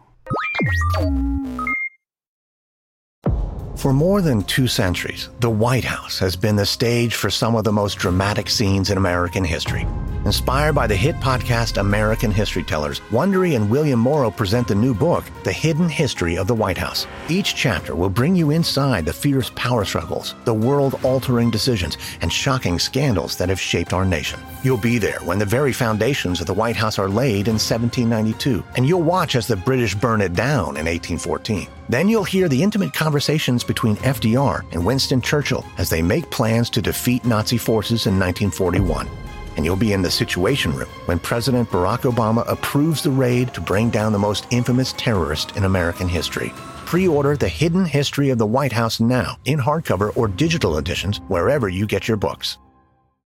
For more than 2 centuries, the White House has been the stage for some of the most dramatic scenes in American history. Inspired by the hit podcast American History Tellers, Wondery and William Morrow present the new book, The Hidden History of the White House. Each chapter will bring you inside the fierce power struggles, the world-altering decisions, and shocking scandals that have shaped our nation. You'll be there when the very foundations of the White House are laid in 1792, and you'll watch as the British burn it down in 1814. Then you'll hear the intimate conversations between FDR and Winston Churchill as they make plans to defeat Nazi forces in 1941. And you'll be in the Situation Room when President Barack Obama approves the raid to bring down the most infamous terrorist in American history. Pre-order The Hidden History of the White House now in hardcover or digital editions wherever you get your books.